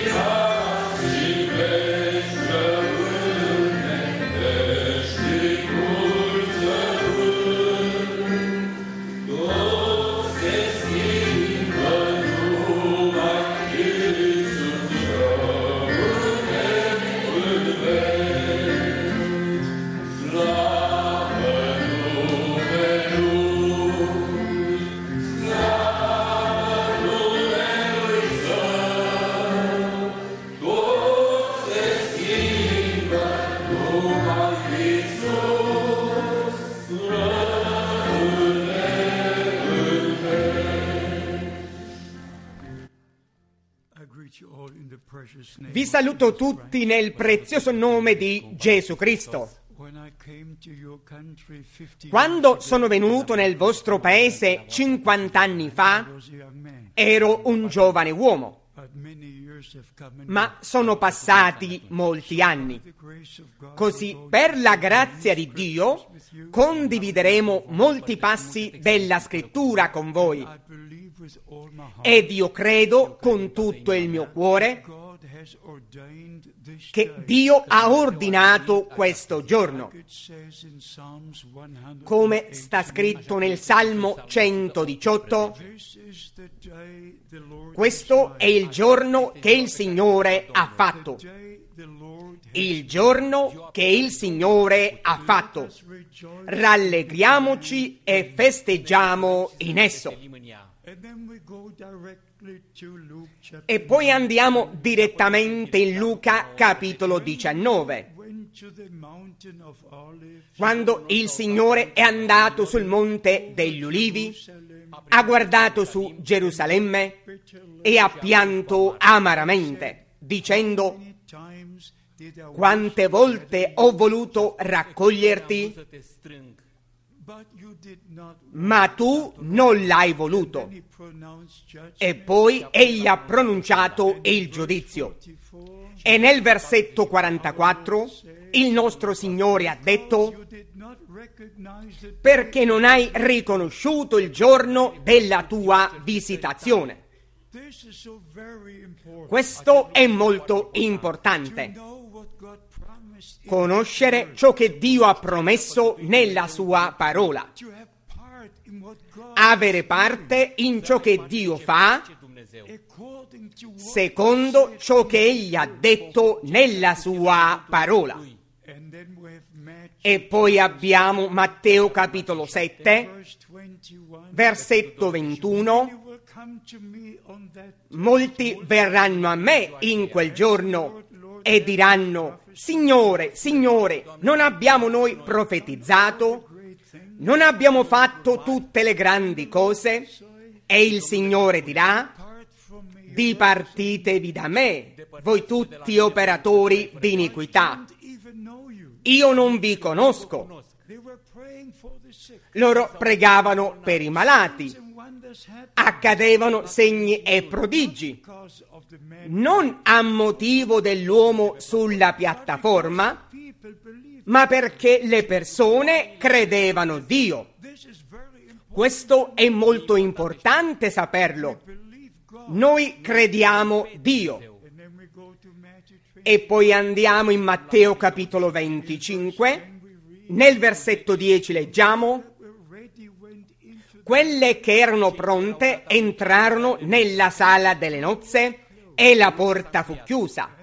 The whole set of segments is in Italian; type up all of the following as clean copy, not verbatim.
Vi saluto tutti nel prezioso nome di Gesù Cristo. Quando sono venuto nel vostro paese 50 anni fa, ero un giovane uomo, ma sono passati molti anni. Così, per la grazia di Dio, condivideremo molti passi della Scrittura con voi. Ed io credo con tutto il mio cuore che Dio ha ordinato questo giorno. Come sta scritto nel Salmo 118, questo è il giorno che il Signore ha fatto. Il giorno che il Signore ha fatto. Rallegriamoci e festeggiamo in esso. E poi andiamo direttamente in Luca capitolo 19. Quando il Signore è andato sul monte degli Ulivi, ha guardato su Gerusalemme e ha pianto amaramente, dicendo: quante volte ho voluto raccoglierti, ma tu non l'hai voluto. E poi egli ha pronunciato il giudizio. E nel versetto 44 il nostro Signore ha detto: perché non hai riconosciuto il giorno della tua visitazione. Questo è molto importante. Conoscere ciò che Dio ha promesso nella sua parola. Avere parte in ciò che Dio fa secondo ciò che Egli ha detto nella sua parola. E poi abbiamo Matteo capitolo 7, versetto 21. Molti verranno a me in quel giorno e diranno: Signore, Signore, non abbiamo noi profetizzato? Non abbiamo fatto tutte le grandi cose? E il Signore dirà: dipartitevi da me, voi tutti operatori di iniquità. Io non vi conosco. Loro pregavano per i malati, accadevano segni e prodigi, non a motivo dell'uomo sulla piattaforma, ma perché le persone credevano Dio. Questo è molto importante saperlo. Noi crediamo Dio. E poi andiamo in Matteo capitolo 25, nel versetto 10 leggiamo: quelle che erano pronte entrarono nella sala delle nozze e la porta fu chiusa.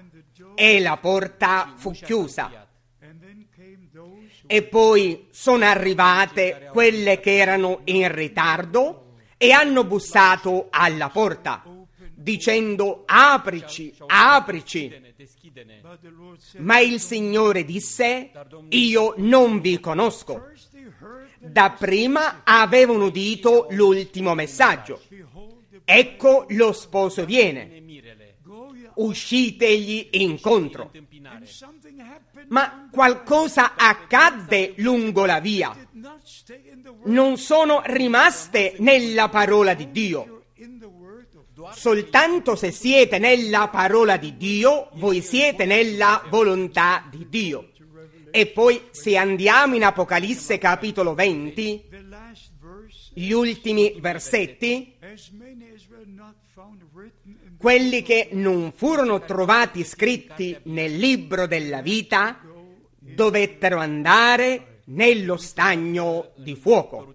E poi sono arrivate quelle che erano in ritardo e hanno bussato alla porta, dicendo: aprici, aprici. Ma il Signore disse: io non vi conosco. Dapprima avevano udito l'ultimo messaggio: ecco lo sposo viene, uscitegli incontro. Ma qualcosa accadde lungo la via. Non sono rimaste nella parola di Dio. Soltanto se siete nella parola di Dio, voi siete nella volontà di Dio. E poi, se andiamo in Apocalisse capitolo 20, gli ultimi versetti, quelli che non furono trovati scritti nel libro della vita dovettero andare nello stagno di fuoco.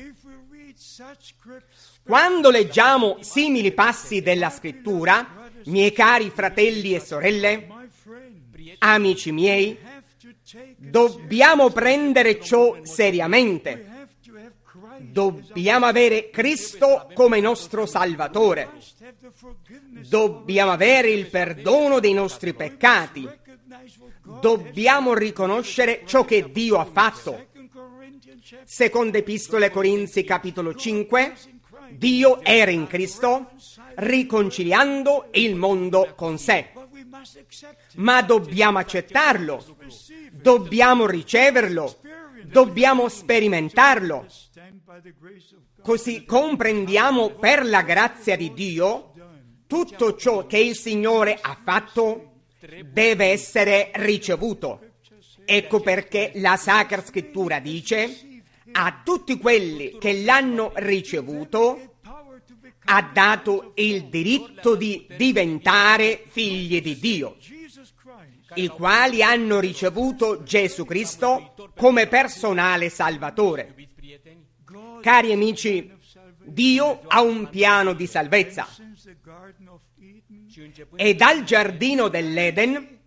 Quando leggiamo simili passi della scrittura, miei cari fratelli e sorelle, amici miei, dobbiamo prendere ciò seriamente. Dobbiamo avere Cristo come nostro Salvatore. Dobbiamo avere il perdono dei nostri peccati. Dobbiamo riconoscere ciò che Dio ha fatto. Seconda Epistola ai Corinzi, capitolo 5, Dio era in Cristo, riconciliando il mondo con sé. Ma dobbiamo accettarlo, dobbiamo riceverlo, dobbiamo sperimentarlo. Così comprendiamo per la grazia di Dio tutto ciò che il Signore ha fatto deve essere ricevuto. Ecco perché la Sacra Scrittura dice: a tutti quelli che l'hanno ricevuto ha dato il diritto di diventare figli di Dio, i quali hanno ricevuto Gesù Cristo come personale Salvatore. Cari amici, Dio ha un piano di salvezza e dal giardino dell'Eden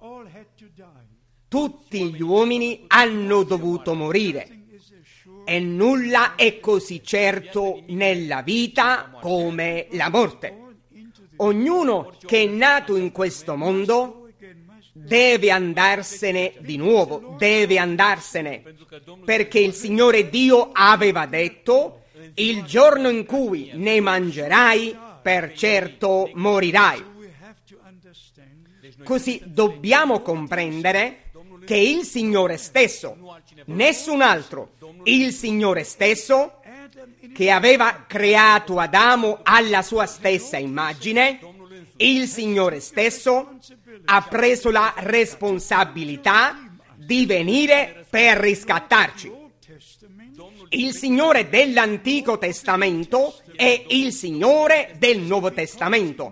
tutti gli uomini hanno dovuto morire. E nulla è così certo nella vita come la morte. Ognuno che è nato in questo mondo deve andarsene di nuovo, deve andarsene, perché il Signore Dio aveva detto: il giorno in cui ne mangerai, per certo morirai. Così dobbiamo comprendere che il Signore stesso, nessun altro, il Signore stesso, che aveva creato Adamo alla sua stessa immagine, il Signore stesso ha preso la responsabilità di venire per riscattarci. Il Signore dell'Antico Testamento è il Signore del Nuovo Testamento.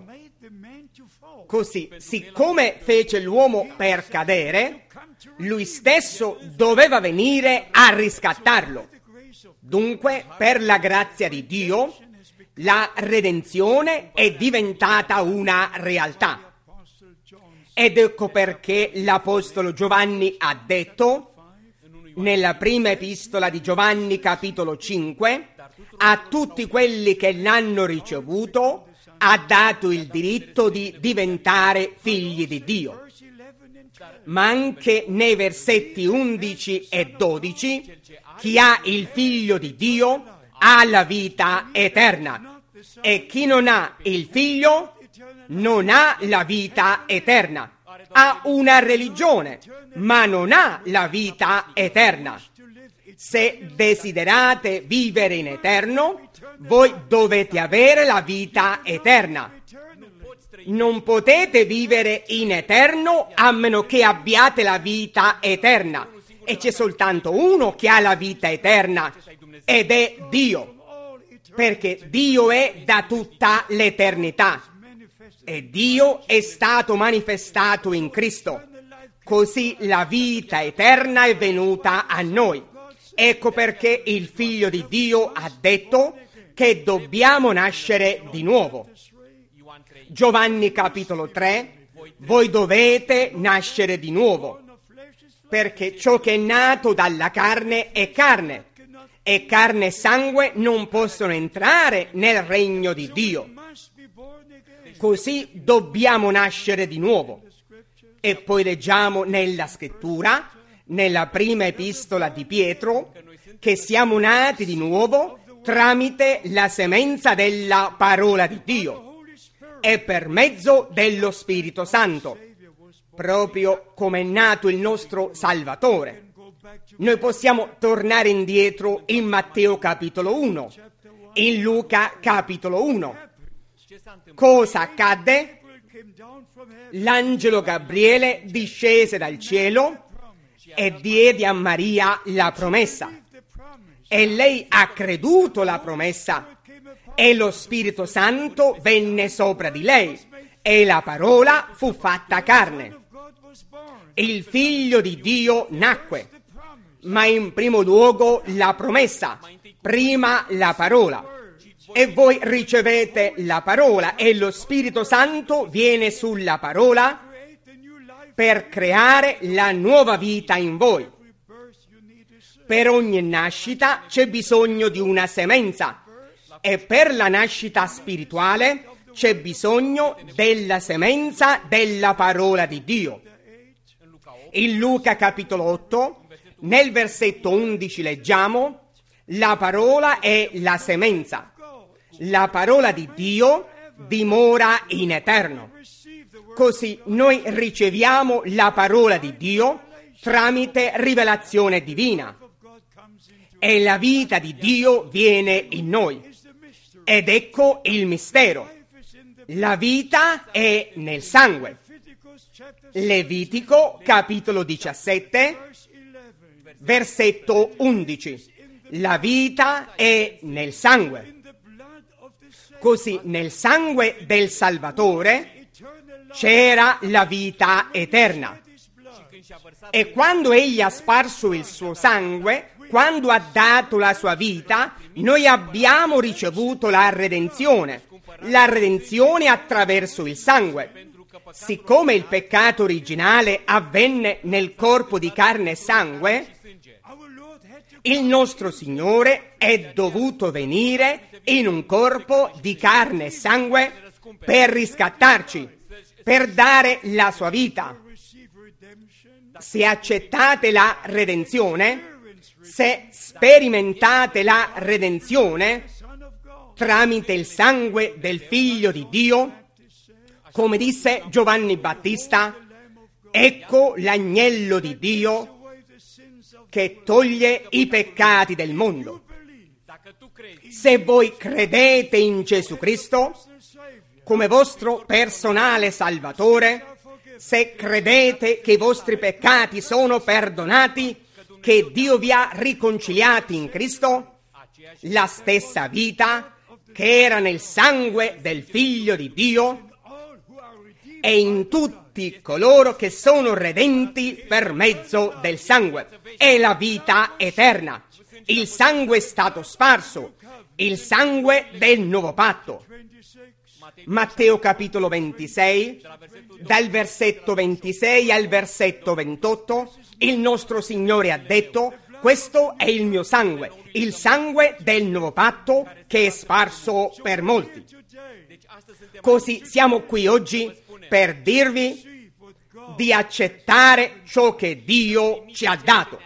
Così, siccome fece l'uomo per cadere, Lui stesso doveva venire a riscattarlo. Dunque, per la grazia di Dio, la redenzione è diventata una realtà. Ed ecco perché l'Apostolo Giovanni ha detto, nella prima epistola di Giovanni, capitolo 5, a tutti quelli che l'hanno ricevuto ha dato il diritto di diventare figli di Dio. Ma anche nei versetti 11 e 12, chi ha il Figlio di Dio ha la vita eterna, e chi non ha il Figlio non ha la vita eterna. Ha una religione, ma non ha la vita eterna. Se desiderate vivere in eterno, voi dovete avere la vita eterna. Non potete vivere in eterno a meno che abbiate la vita eterna. E c'è soltanto uno che ha la vita eterna, ed è Dio. Perché Dio è da tutta l'eternità. E Dio è stato manifestato in Cristo. Così la vita eterna è venuta a noi. Ecco perché il Figlio di Dio ha detto che dobbiamo nascere di nuovo. Giovanni capitolo 3, voi dovete nascere di nuovo, perché ciò che è nato dalla carne è carne, e carne e sangue non possono entrare nel regno di Dio. Così dobbiamo nascere di nuovo. E poi leggiamo nella scrittura, nella prima epistola di Pietro, che siamo nati di nuovo tramite la semenza della parola di Dio e per mezzo dello Spirito Santo, proprio come è nato il nostro Salvatore. Noi possiamo tornare indietro in Matteo capitolo 1, in Luca capitolo 1. Cosa accadde? L'angelo Gabriele discese dal cielo e diede a Maria la promessa. E lei ha creduto la promessa e lo Spirito Santo venne sopra di lei, e la parola fu fatta carne. Il Figlio di Dio nacque, ma in primo luogo la promessa, prima la parola. E voi ricevete la parola e lo Spirito Santo viene sulla parola per creare la nuova vita in voi. Per ogni nascita c'è bisogno di una semenza e per la nascita spirituale c'è bisogno della semenza della parola di Dio. In Luca capitolo 8, nel versetto 11 leggiamo: la parola è la semenza. La parola di Dio dimora in eterno. Così noi riceviamo la parola di Dio tramite rivelazione divina e la vita di Dio viene in noi. Ed ecco il mistero. La vita è nel sangue. Levitico capitolo 17, versetto 11. La vita è nel sangue. Così nel sangue del Salvatore c'era la vita eterna. E quando egli ha sparso il suo sangue, quando ha dato la sua vita, noi abbiamo ricevuto la redenzione attraverso il sangue. Siccome il peccato originale avvenne nel corpo di carne e sangue, il nostro Signore è dovuto venire in un corpo di carne e sangue per riscattarci, per dare la sua vita. Se accettate la redenzione, se sperimentate la redenzione tramite il sangue del Figlio di Dio, come disse Giovanni Battista, ecco l'agnello di Dio che toglie i peccati del mondo. Se voi credete in Gesù Cristo come vostro personale Salvatore, se credete che i vostri peccati sono perdonati, che Dio vi ha riconciliati in Cristo, la stessa vita che era nel sangue del Figlio di Dio è in tutti coloro che sono redenti per mezzo del sangue. È la vita eterna. Il sangue è stato sparso, il sangue del nuovo patto. Matteo capitolo 26, dal versetto 26 al versetto 28, il nostro Signore ha detto: questo è il mio sangue, il sangue del nuovo patto che è sparso per molti. Così siamo qui oggi per dirvi di accettare ciò che Dio ci ha dato.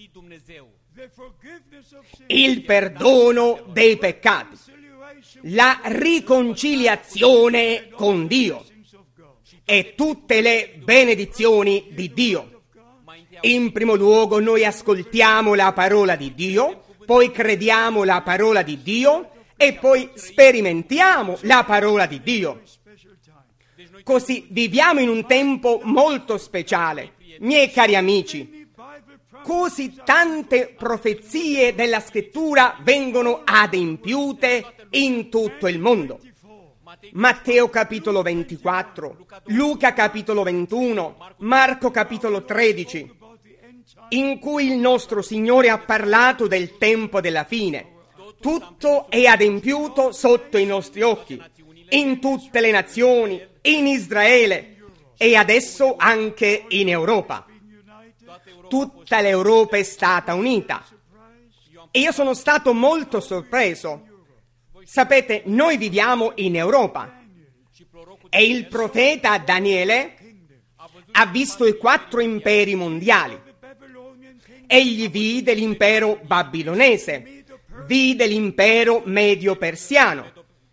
Il perdono dei peccati, la riconciliazione con Dio e tutte le benedizioni di Dio. In primo luogo noi ascoltiamo la parola di Dio, poi crediamo la parola di Dio e poi sperimentiamo la parola di Dio. Così viviamo in un tempo molto speciale, miei cari amici. Così tante profezie della scrittura vengono adempiute in tutto il mondo. Matteo capitolo 24, Luca capitolo 21, Marco capitolo 13, in cui il nostro Signore ha parlato del tempo della fine. Tutto è adempiuto sotto i nostri occhi, in tutte le nazioni, in Israele e adesso anche in Europa. Tutta l'Europa è stata unita. E io sono stato molto sorpreso. Sapete, noi viviamo in Europa e il profeta Daniele ha visto i 4 imperi mondiali. Egli vide l'impero babilonese, vide l'impero medio-persiano.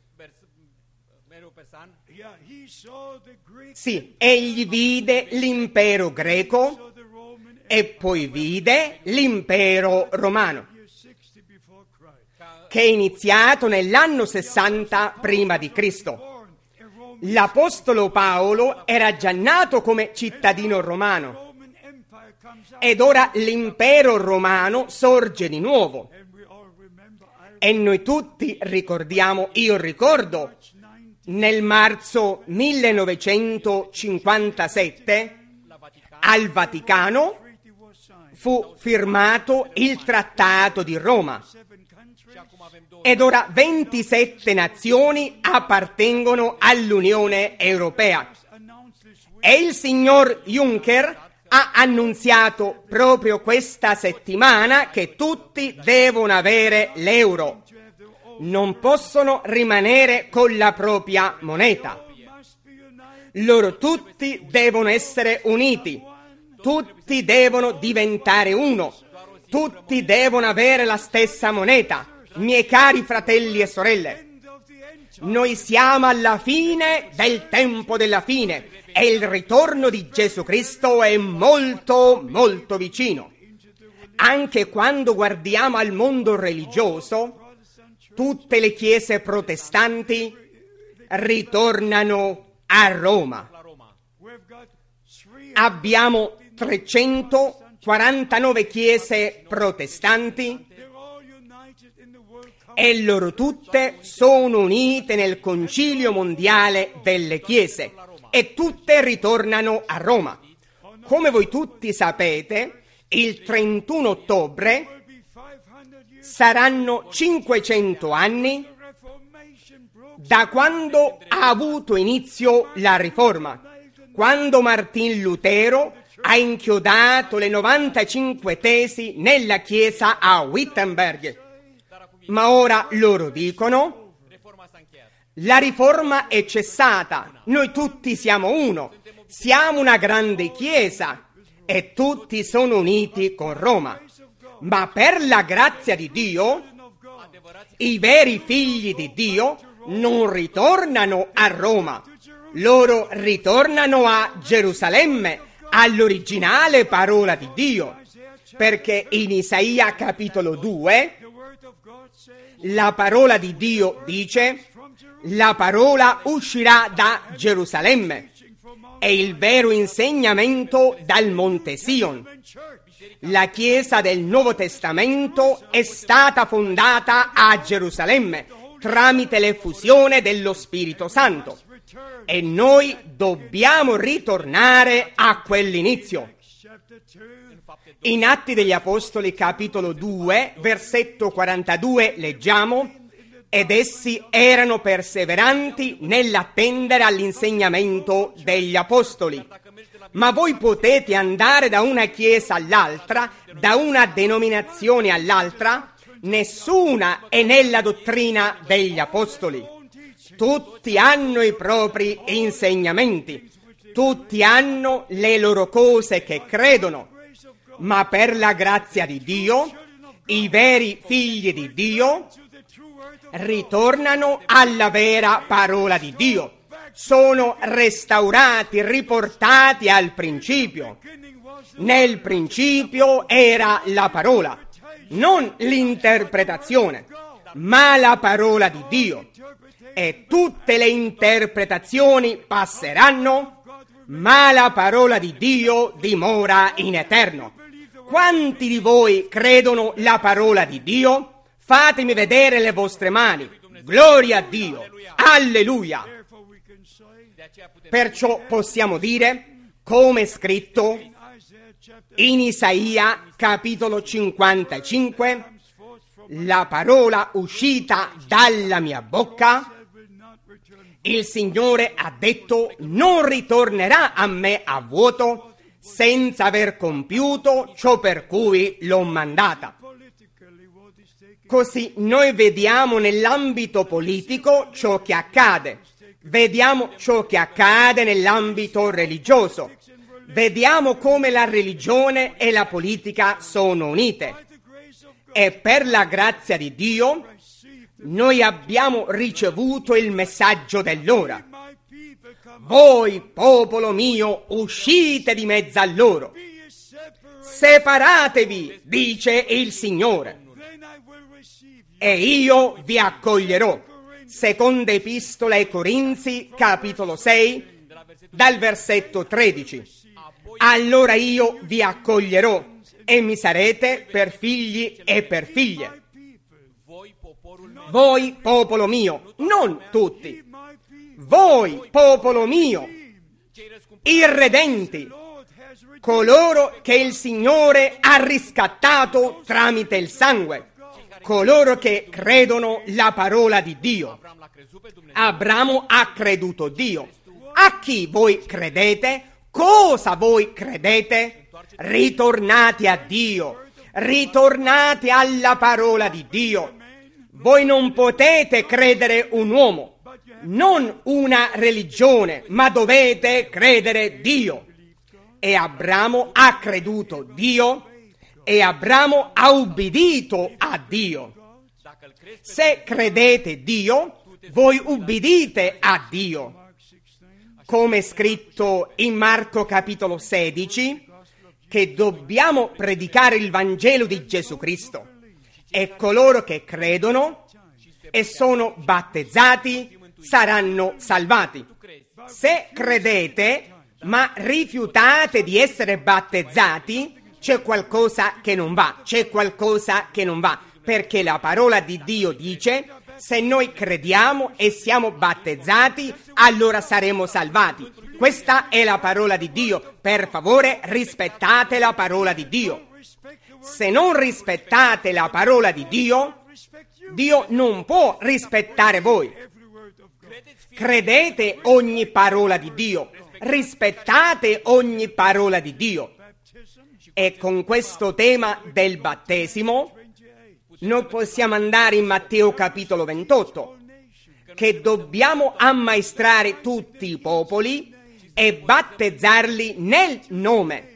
Sì, egli vide l'impero greco e poi vide l'impero romano, che è iniziato nell'anno 60 prima di Cristo. L'apostolo Paolo era già nato come cittadino romano ed ora l'impero romano sorge di nuovo. E noi tutti ricordiamo, io ricordo, nel marzo 1957 al Vaticano fu firmato il Trattato di Roma ed ora 27 nazioni appartengono all'Unione Europea. E il signor Juncker ha annunziato proprio questa settimana che tutti devono avere l'euro. Non possono rimanere con la propria moneta. Loro tutti devono essere uniti. Tutti devono diventare uno. Tutti devono avere la stessa moneta. Miei cari fratelli e sorelle, noi siamo alla fine del tempo della fine e il ritorno di Gesù Cristo è molto, molto vicino. Anche quando guardiamo al mondo religioso, tutte le chiese protestanti ritornano a Roma. Abbiamo 349 chiese protestanti e loro tutte sono unite nel Concilio Mondiale delle Chiese e tutte ritornano a Roma. Come voi tutti sapete, il 31 ottobre saranno 500 anni da quando ha avuto inizio la Riforma, quando Martin Lutero ha inchiodato le 95 tesi nella chiesa a Wittenberg. Ma ora loro dicono: la riforma è cessata, noi tutti siamo uno, siamo una grande chiesa e tutti sono uniti con Roma. Ma per la grazia di Dio, i veri figli di Dio non ritornano a Roma, loro ritornano a Gerusalemme, all'originale parola di Dio, perché in Isaia capitolo 2 la parola di Dio dice: la parola uscirà da Gerusalemme e il vero insegnamento dal Monte Sion. La Chiesa del Nuovo Testamento è stata fondata a Gerusalemme tramite l'effusione dello Spirito Santo e noi dobbiamo ritornare a quell'inizio. In Atti degli Apostoli capitolo 2 versetto 42 leggiamo: ed essi erano perseveranti nell'attendere all'insegnamento degli apostoli. Ma voi potete andare da una chiesa all'altra, da una denominazione all'altra, nessuna è nella dottrina degli apostoli. Tutti hanno i propri insegnamenti, tutti hanno le loro cose che credono, ma per la grazia di Dio, i veri figli di Dio ritornano alla vera parola di Dio. Sono restaurati, riportati al principio. Nel principio era la parola, non l'interpretazione, ma la parola di Dio. E tutte le interpretazioni passeranno, ma la parola di Dio dimora in eterno. Quanti di voi credono la parola di Dio? Fatemi vedere le vostre mani. Gloria a Dio. Alleluia. Perciò possiamo dire, come è scritto in Isaia capitolo 55, la parola uscita dalla mia bocca, il Signore ha detto, non ritornerà a me a vuoto, senza aver compiuto ciò per cui l'ho mandata. Così noi vediamo nell'ambito politico ciò che accade, vediamo ciò che accade nell'ambito religioso, vediamo come la religione e la politica sono unite. E per la grazia di Dio noi abbiamo ricevuto il messaggio dell'ora. Voi, popolo mio, uscite di mezzo a loro. Separatevi, dice il Signore, e io vi accoglierò. Seconda epistola ai Corinzi, capitolo 6, dal versetto 13. Allora io vi accoglierò e mi sarete per figli e per figlie. Voi, popolo mio, non tutti. Voi, popolo mio, irredenti, coloro che il Signore ha riscattato tramite il sangue, coloro che credono la parola di Dio. Abramo ha creduto Dio. A chi voi credete? Cosa voi credete? Ritornate a Dio, ritornate alla parola di Dio. Voi non potete credere un uomo, non una religione, ma dovete credere Dio. E Abramo ha creduto Dio e Abramo ha ubbidito a Dio. Se credete Dio, voi ubbidite a Dio. Come è scritto in Marco capitolo 16, che dobbiamo predicare il Vangelo di Gesù Cristo. E coloro che credono e sono battezzati saranno salvati. Se credete, ma rifiutate di essere battezzati, c'è qualcosa che non va, perché la parola di Dio dice: se noi crediamo e siamo battezzati, allora saremo salvati. Questa è la parola di Dio. Per favore, rispettate la parola di Dio. Se non rispettate la parola di Dio, Dio non può rispettare voi. Credete ogni parola di Dio, rispettate ogni parola di Dio. E con questo tema del battesimo noi possiamo andare in Matteo capitolo 28, che dobbiamo ammaestrare tutti i popoli e battezzarli nel nome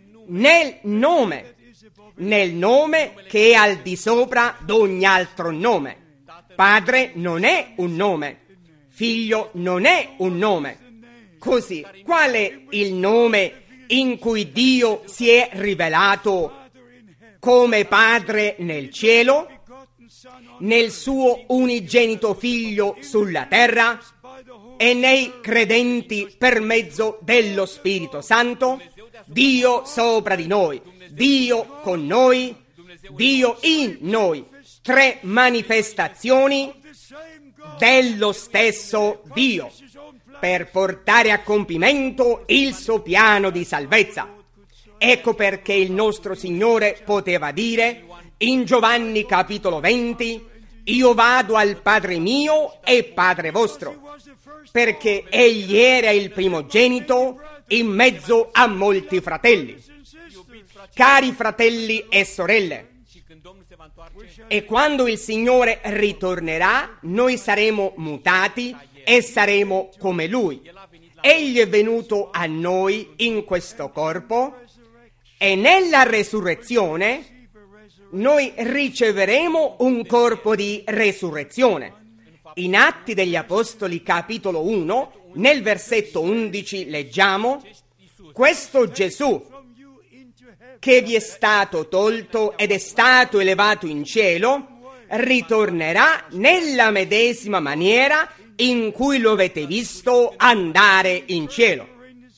che è al di sopra d'ogni altro nome. Padre non è un nome, figlio non è un nome. Così, qual è il nome in cui Dio si è rivelato come Padre nel cielo, nel suo unigenito Figlio sulla terra e nei credenti per mezzo dello Spirito Santo? Dio sopra di noi, Dio con noi, Dio in noi. 3 manifestazioni dello stesso Dio per portare a compimento il suo piano di salvezza. Ecco perché il nostro Signore poteva dire in Giovanni capitolo 20: io vado al Padre mio e Padre vostro, perché egli era il primogenito in mezzo a molti fratelli. Cari fratelli e sorelle, e quando il Signore ritornerà, noi saremo mutati e saremo come Lui. Egli è venuto a noi in questo corpo e nella resurrezione noi riceveremo un corpo di resurrezione. In Atti degli Apostoli capitolo 1, nel versetto 11 leggiamo: questo Gesù che vi è stato tolto ed è stato elevato in cielo, ritornerà nella medesima maniera in cui lo avete visto andare in cielo.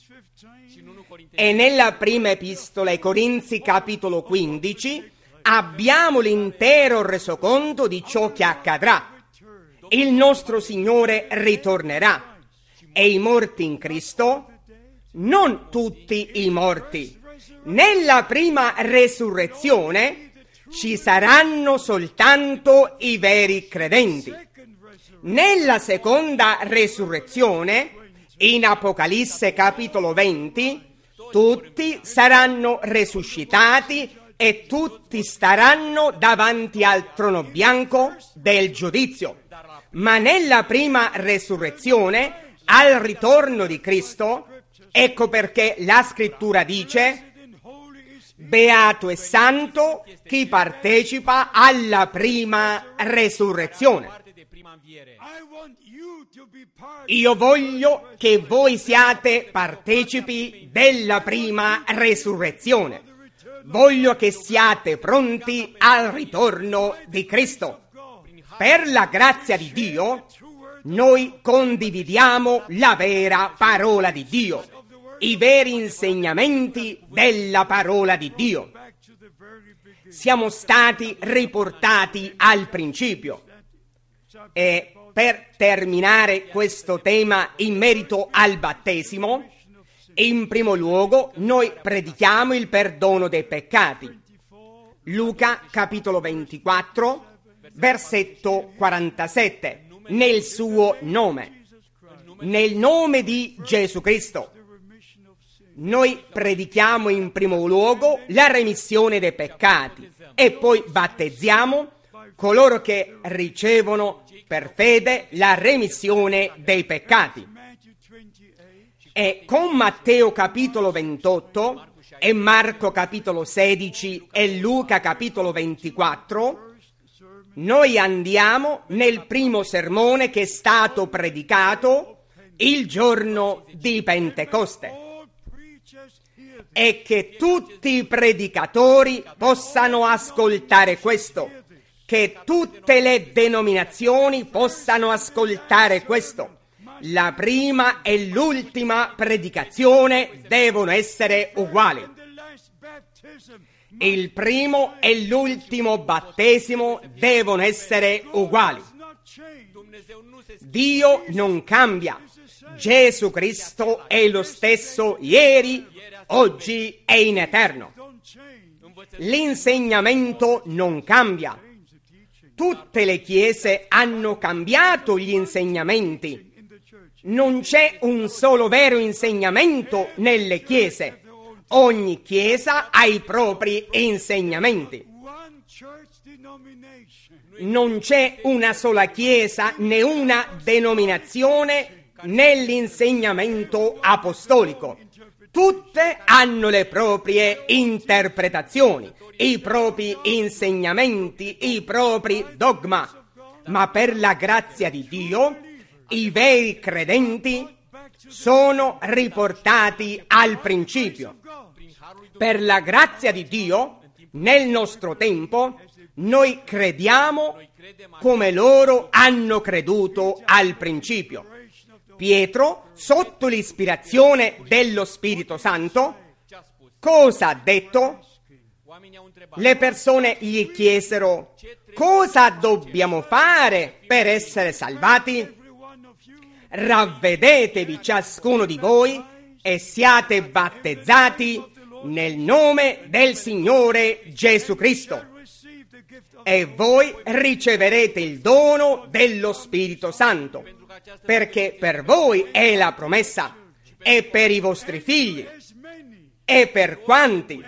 E nella prima epistola ai Corinzi capitolo 15 abbiamo l'intero resoconto di ciò che accadrà. Il nostro Signore ritornerà e i morti in Cristo, non tutti i morti, nella prima resurrezione ci saranno soltanto i veri credenti. Nella seconda resurrezione, in Apocalisse capitolo 20, tutti saranno resuscitati e tutti staranno davanti al trono bianco del giudizio. Ma nella prima resurrezione, al ritorno di Cristo, ecco perché la Scrittura dice: beato e santo chi partecipa alla prima resurrezione. Io voglio che voi siate partecipi della prima resurrezione. Voglio che siate pronti al ritorno di Cristo. Per la grazia di Dio, noi condividiamo la vera parola di Dio, i veri insegnamenti della parola di Dio. Siamo stati riportati al principio. E per terminare questo tema in merito al battesimo, in primo luogo noi predichiamo il perdono dei peccati. Luca capitolo 24, versetto 47, nel suo nome, nel nome di Gesù Cristo. Noi predichiamo in primo luogo la remissione dei peccati e poi battezziamo coloro che ricevono per fede la remissione dei peccati. E con Matteo capitolo 28 e Marco capitolo 16 e Luca capitolo 24, noi andiamo nel primo sermone che è stato predicato il giorno di Pentecoste, e che tutti i predicatori possano ascoltare questo, che tutte le denominazioni possano ascoltare questo. La prima e l'ultima predicazione devono essere uguali. Il primo e l'ultimo battesimo devono essere uguali. Dio non cambia. Gesù Cristo è lo stesso ieri, oggi e in eterno. L'insegnamento non cambia. Tutte le chiese hanno cambiato gli insegnamenti. Non c'è un solo vero insegnamento nelle chiese. Ogni chiesa ha i propri insegnamenti. Non c'è una sola chiesa né una denominazione nell'insegnamento apostolico. Tutte hanno le proprie interpretazioni, i propri insegnamenti, i propri dogma. Ma per la grazia di Dio, i veri credenti sono riportati al principio. Per la grazia di Dio, nel nostro tempo, noi crediamo come loro hanno creduto al principio. Pietro, sotto l'ispirazione dello Spirito Santo, cosa ha detto? Le persone gli chiesero: cosa dobbiamo fare per essere salvati? Ravvedetevi ciascuno di voi e siate battezzati nel nome del Signore Gesù Cristo, e voi riceverete il dono dello Spirito Santo, perché per voi è la promessa, e per i vostri figli, e per quanti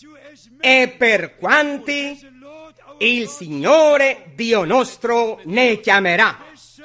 il Signore Dio nostro ne chiamerà.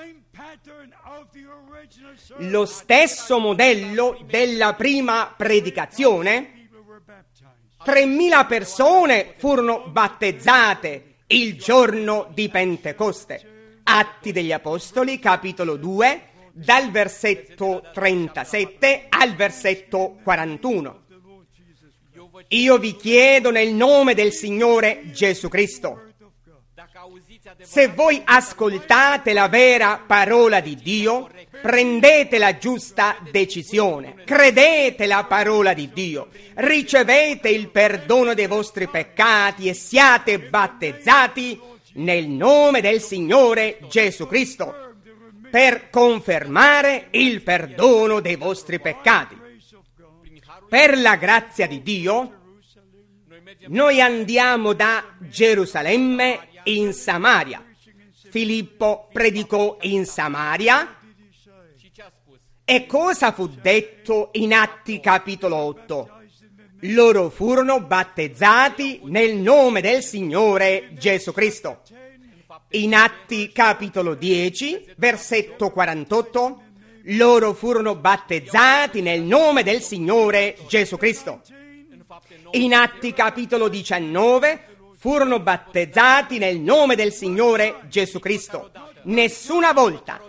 Lo stesso modello della prima predicazione, 3.000 persone furono battezzate il giorno di Pentecoste. Atti degli Apostoli, capitolo 2, dal versetto 37 al versetto 41. Io vi chiedo nel nome del Signore Gesù Cristo, se voi ascoltate la vera parola di Dio, prendete la giusta decisione, credete la parola di Dio, ricevete il perdono dei vostri peccati e siate battezzati nel nome del Signore Gesù Cristo per confermare il perdono dei vostri peccati. Per la grazia di Dio, noi andiamo da Gerusalemme in Samaria. Filippo predicò in Samaria. E cosa fu detto in Atti capitolo 8? Loro furono battezzati nel nome del Signore Gesù Cristo. In Atti capitolo 10, versetto 48, loro furono battezzati nel nome del Signore Gesù Cristo. In Atti capitolo 19, furono battezzati nel nome del Signore Gesù Cristo. Nessuna volta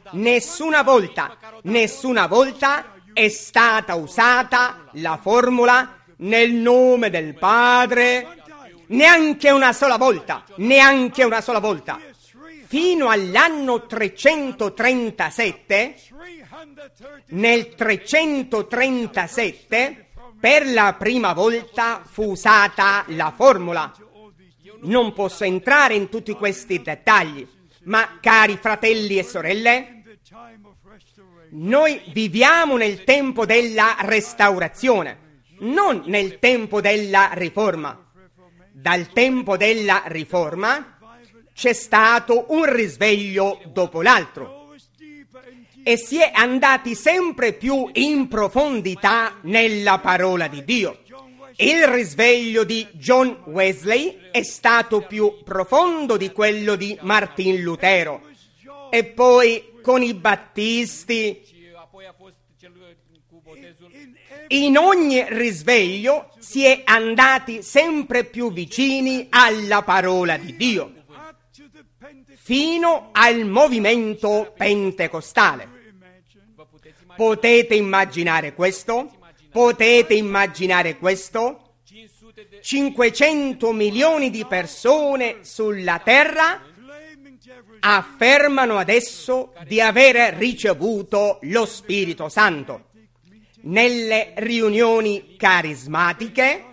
è stata usata la formula nel nome del Padre, neanche una sola volta. Fino all'anno 337, nel 337, per la prima volta fu usata la formula. Non posso entrare in tutti questi dettagli, Ma cari fratelli e sorelle, noi viviamo nel tempo della restaurazione, non nel tempo della riforma. Dal tempo della riforma c'è stato un risveglio dopo l'altro e si è andati sempre più in profondità nella parola di Dio. Il risveglio di John Wesley è stato più profondo di quello di Martin Lutero, e poi con i battisti. In ogni risveglio si è andati sempre più vicini alla parola di Dio, fino al movimento pentecostale. Potete immaginare questo? Potete immaginare questo? 500 milioni di persone sulla terra affermano adesso di aver ricevuto lo Spirito Santo. Nelle riunioni carismatiche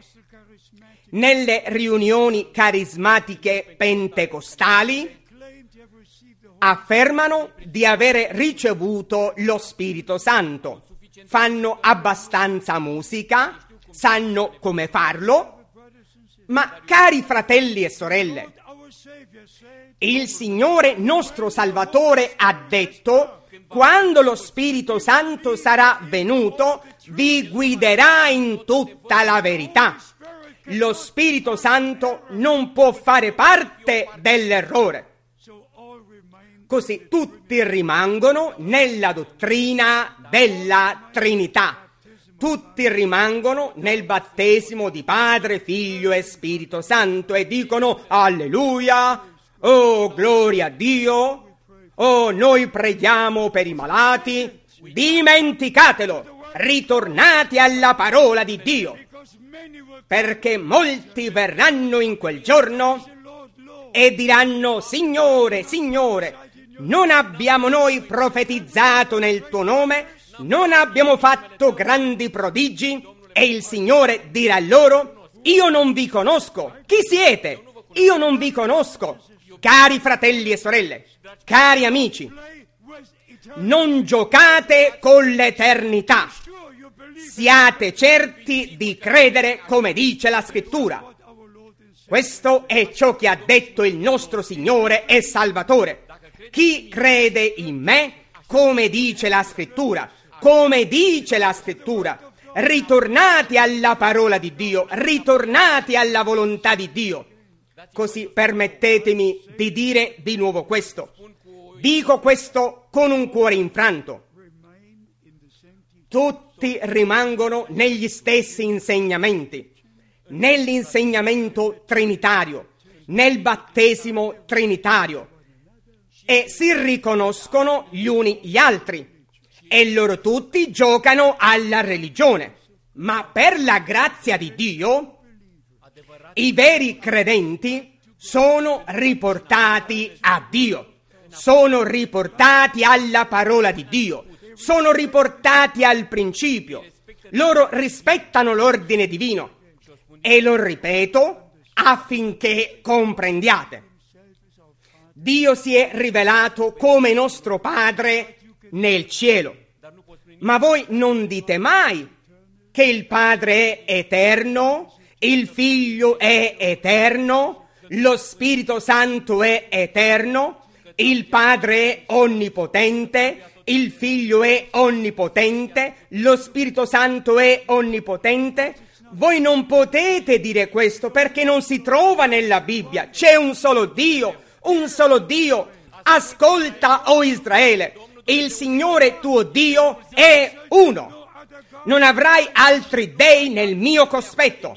pentecostali affermano di aver ricevuto lo Spirito Santo. Fanno abbastanza musica, sanno come farlo, ma cari fratelli e sorelle, il Signore nostro Salvatore ha detto: quando lo Spirito Santo sarà venuto, vi guiderà in tutta la verità. Lo Spirito Santo non può fare parte dell'errore. Così tutti rimangono nella dottrina della Trinità. Tutti rimangono nel battesimo di Padre, Figlio e Spirito Santo e dicono: alleluia, oh gloria a Dio, oh noi preghiamo per i malati. Dimenticatelo, ritornate alla parola di Dio, perché molti verranno in quel giorno e diranno: Signore, Signore, non abbiamo noi profetizzato nel tuo nome? Non abbiamo fatto grandi prodigi? E il Signore dirà loro: io non vi conosco. Chi siete? Io non vi conosco. Cari fratelli e sorelle, cari amici, non giocate con l'eternità. Siate certi di credere come dice la Scrittura. Questo è ciò che ha detto il nostro Signore e Salvatore. Chi crede in me, come dice la Scrittura, ritornate alla parola di Dio, ritornate alla volontà di Dio. Così permettetemi di dire di nuovo questo. Dico questo con un cuore infranto. Tutti rimangono negli stessi insegnamenti, nell'insegnamento trinitario, nel battesimo trinitario, e si riconoscono gli uni gli altri, e loro tutti giocano alla religione. Ma per la grazia di Dio, i veri credenti sono riportati a Dio, sono riportati alla parola di Dio, sono riportati al principio. Loro rispettano l'ordine divino, e lo ripeto affinché comprendiate. Dio si è rivelato come nostro Padre nel cielo, ma voi non dite mai che il Padre è eterno, il Figlio è eterno, lo Spirito Santo è eterno, il Padre è onnipotente, il Figlio è onnipotente, lo Spirito Santo è onnipotente. Voi non potete dire questo perché non si trova nella Bibbia. C'è un solo Dio, un solo Dio. Ascolta, o Israele, il Signore tuo Dio è uno. Non avrai altri dei nel mio cospetto.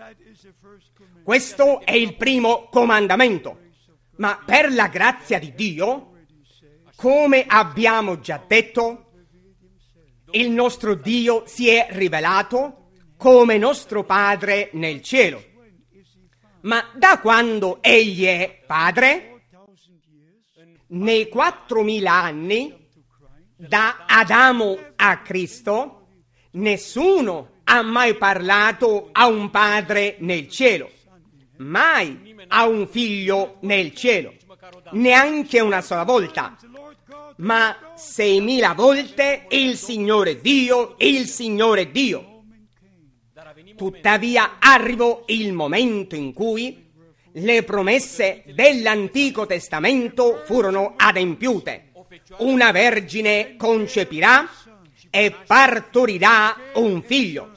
Questo è il primo comandamento. Ma per la grazia di Dio, come abbiamo già detto, il nostro Dio si è rivelato come nostro Padre nel cielo. Ma da quando Egli è Padre? Nei 4000 anni, da Adamo a Cristo, nessuno ha mai parlato a un Padre nel cielo, mai a un Figlio nel cielo. neanche una sola volta, ma 6.000 volte il Signore Dio. Tuttavia arrivò il momento in cui le promesse dell'Antico Testamento furono adempiute. Una vergine concepirà e partorirà un figlio.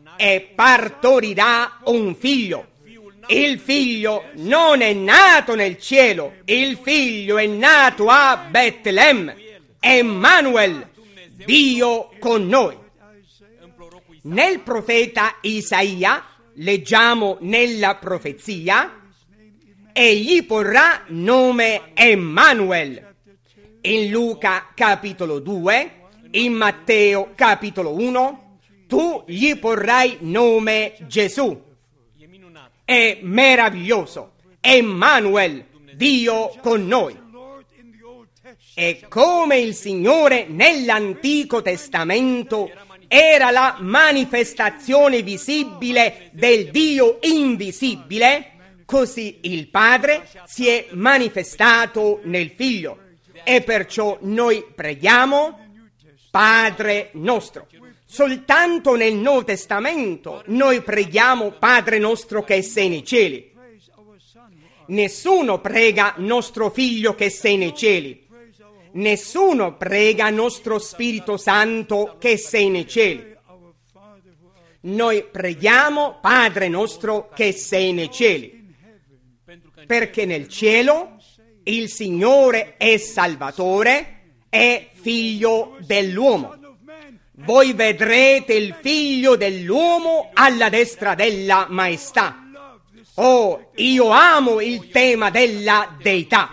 Il figlio non è nato nel cielo, il figlio è nato a Betlemme. Emmanuel, Dio con noi. Nel profeta Isaia leggiamo nella profezia: egli porrà nome Emmanuel. In Luca capitolo 2, in Matteo capitolo 1, tu gli porrai nome Gesù. È meraviglioso. Emmanuel, Dio con noi. E come il Signore nell'Antico Testamento era la manifestazione visibile del Dio invisibile, così il Padre si è manifestato nel Figlio. E perciò noi preghiamo: Padre nostro. Soltanto nel Nuovo Testamento noi preghiamo Padre nostro che sei nei cieli. Nessuno prega nostro Figlio che sei nei cieli. Nessuno prega nostro Spirito Santo che sei nei cieli. Noi preghiamo Padre nostro che sei nei cieli, perché nel cielo il Signore è Salvatore, è Figlio dell'uomo. Voi vedrete il Figlio dell'uomo alla destra della maestà. Oh, io amo il tema della deità.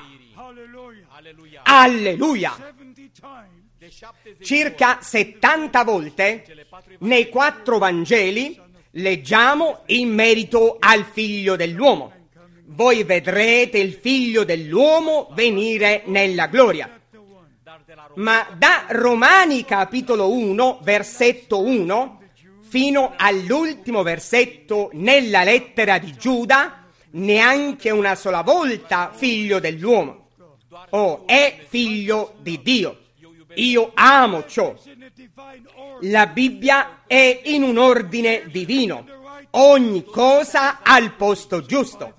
Alleluia! Circa 70 volte nei 4 Vangeli leggiamo in merito al Figlio dell'uomo. Voi vedrete il Figlio dell'uomo venire nella gloria. Ma da Romani capitolo 1, versetto 1, fino all'ultimo versetto nella lettera di Giuda, neanche una sola volta Figlio dell'uomo. Oh, è Figlio di Dio. Io amo ciò. La Bibbia è in un ordine divino. Ogni cosa al posto giusto.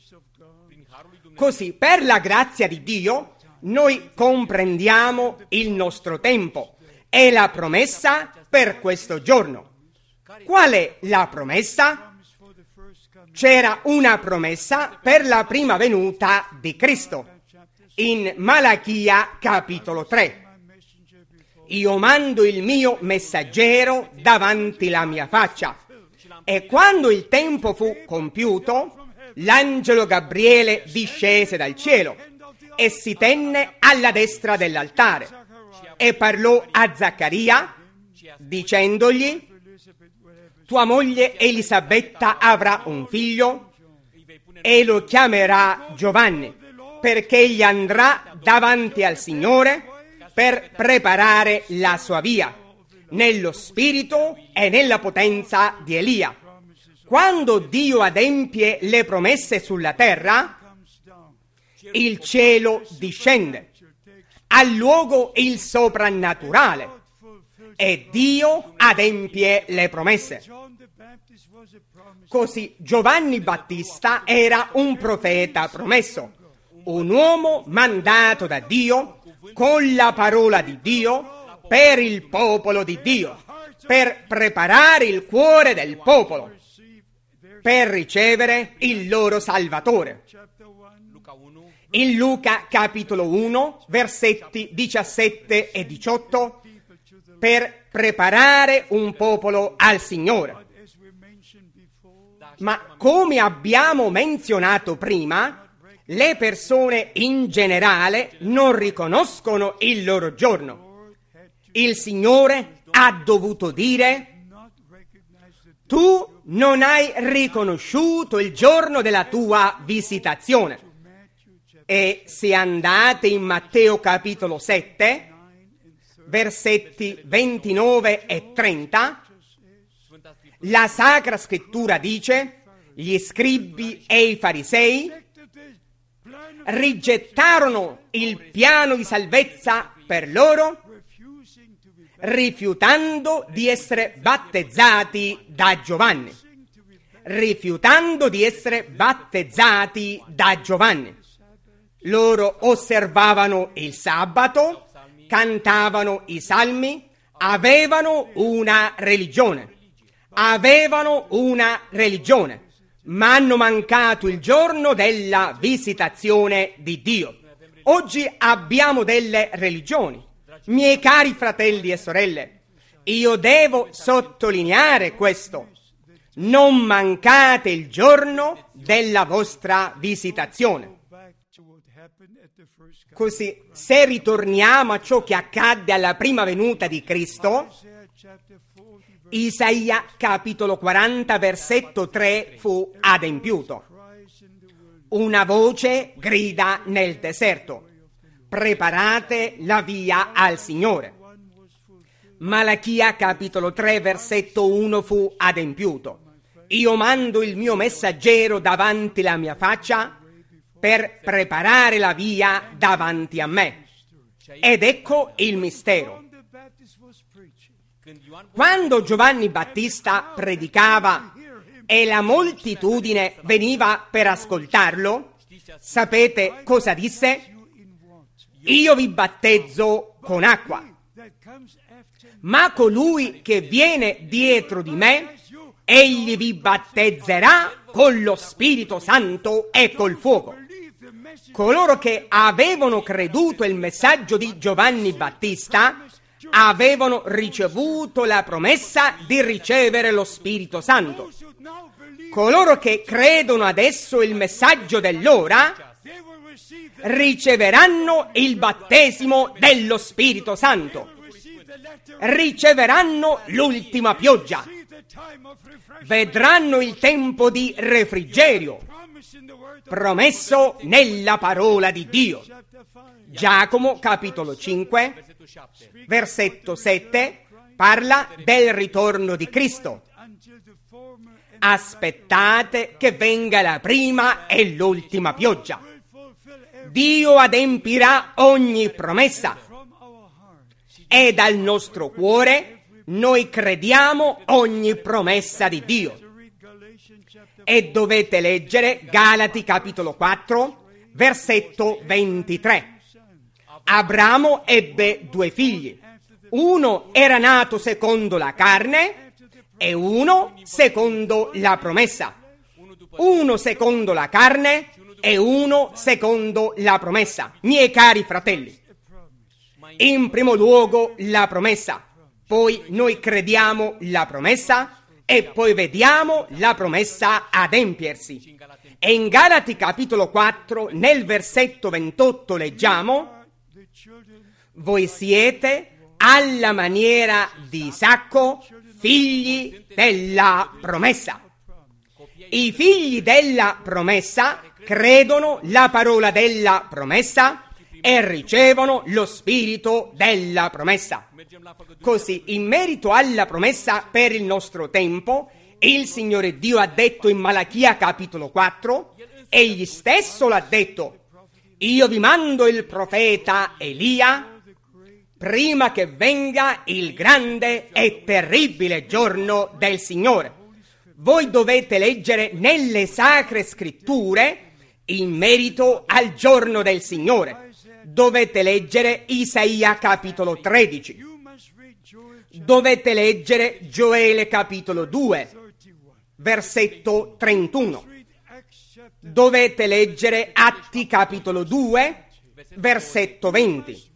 Così, per la grazia di Dio, noi comprendiamo il nostro tempo e la promessa per questo giorno. Qual è la promessa? C'era una promessa per la prima venuta di Cristo. In Malachia capitolo 3. Io mando il mio messaggero davanti la mia faccia. E quando il tempo fu compiuto, l'angelo Gabriele discese dal cielo e si tenne alla destra dell'altare e parlò a Zaccaria dicendogli: tua moglie Elisabetta avrà un figlio e lo chiamerà Giovanni, perché egli andrà davanti al Signore per preparare la sua via, nello spirito e nella potenza di Elia. Quando Dio adempie le promesse sulla terra, il cielo discende, ha luogo il soprannaturale e Dio adempie le promesse. Così Giovanni Battista era un profeta promesso, un uomo mandato da Dio con la parola di Dio per il popolo di Dio, per preparare il cuore del popolo, per ricevere il loro Salvatore. In Luca capitolo 1, versetti 17 e 18, per preparare un popolo al Signore. Ma come abbiamo menzionato prima, le persone in generale non riconoscono il loro giorno. Il Signore ha dovuto dire: tu non hai riconosciuto il giorno della tua visitazione. E se andate in Matteo capitolo 7, versetti 29 e 30, la Sacra Scrittura dice: gli scribi e i farisei rigettarono il piano di salvezza per loro, rifiutando di essere battezzati da Giovanni. Rifiutando di essere battezzati da Giovanni. Loro osservavano il sabato, cantavano i salmi, avevano una religione, ma hanno mancato il giorno della visitazione di Dio. Oggi abbiamo delle religioni. Miei cari fratelli e sorelle, io devo sottolineare questo. Non mancate il giorno della vostra visitazione. Così, se ritorniamo a ciò che accadde alla prima venuta di Cristo, Isaia capitolo 40 versetto 3 fu adempiuto. Una voce grida nel deserto: preparate la via al Signore. Malachia capitolo 3 versetto 1 fu adempiuto. Io mando il mio messaggero davanti la mia faccia per preparare la via davanti a me. Ed ecco il mistero. Quando Giovanni Battista predicava e la moltitudine veniva per ascoltarlo, sapete cosa disse? Io vi battezzo con acqua, ma colui che viene dietro di me, egli vi battezzerà con lo Spirito Santo e col fuoco. Coloro che avevano creduto il messaggio di Giovanni Battista avevano ricevuto la promessa di ricevere lo Spirito Santo. Coloro che credono adesso il messaggio dell'ora riceveranno il battesimo dello Spirito Santo. Riceveranno l'ultima pioggia. Vedranno il tempo di refrigerio promesso nella parola di Dio. Giacomo capitolo 5 versetto 7 parla del ritorno di Cristo. Aspettate che venga la prima e l'ultima pioggia. Dio adempirà ogni promessa e dal nostro cuore noi crediamo ogni promessa di Dio. E dovete leggere Galati capitolo 4 versetto 23. Abramo ebbe 2 figli. Uno era nato secondo la carne e uno secondo la promessa. Uno secondo la carne e uno secondo la promessa. Miei cari fratelli, in primo luogo la promessa, poi noi crediamo la promessa e poi vediamo la promessa adempiersi. E in Galati capitolo 4 nel versetto 28 leggiamo: voi siete alla maniera di Isacco figli della promessa. I figli della promessa credono la parola della promessa e ricevono lo spirito della promessa. Così, in merito alla promessa per il nostro tempo, il Signore Dio ha detto in Malachia capitolo 4, egli stesso l'ha detto: io vi mando il profeta Elia prima che venga il grande e terribile giorno del Signore. Voi dovete leggere nelle sacre scritture in merito al giorno del Signore. Dovete leggere Isaia capitolo 13. Dovete leggere Gioele capitolo 2, versetto 31. Dovete leggere Atti capitolo 2, versetto 20.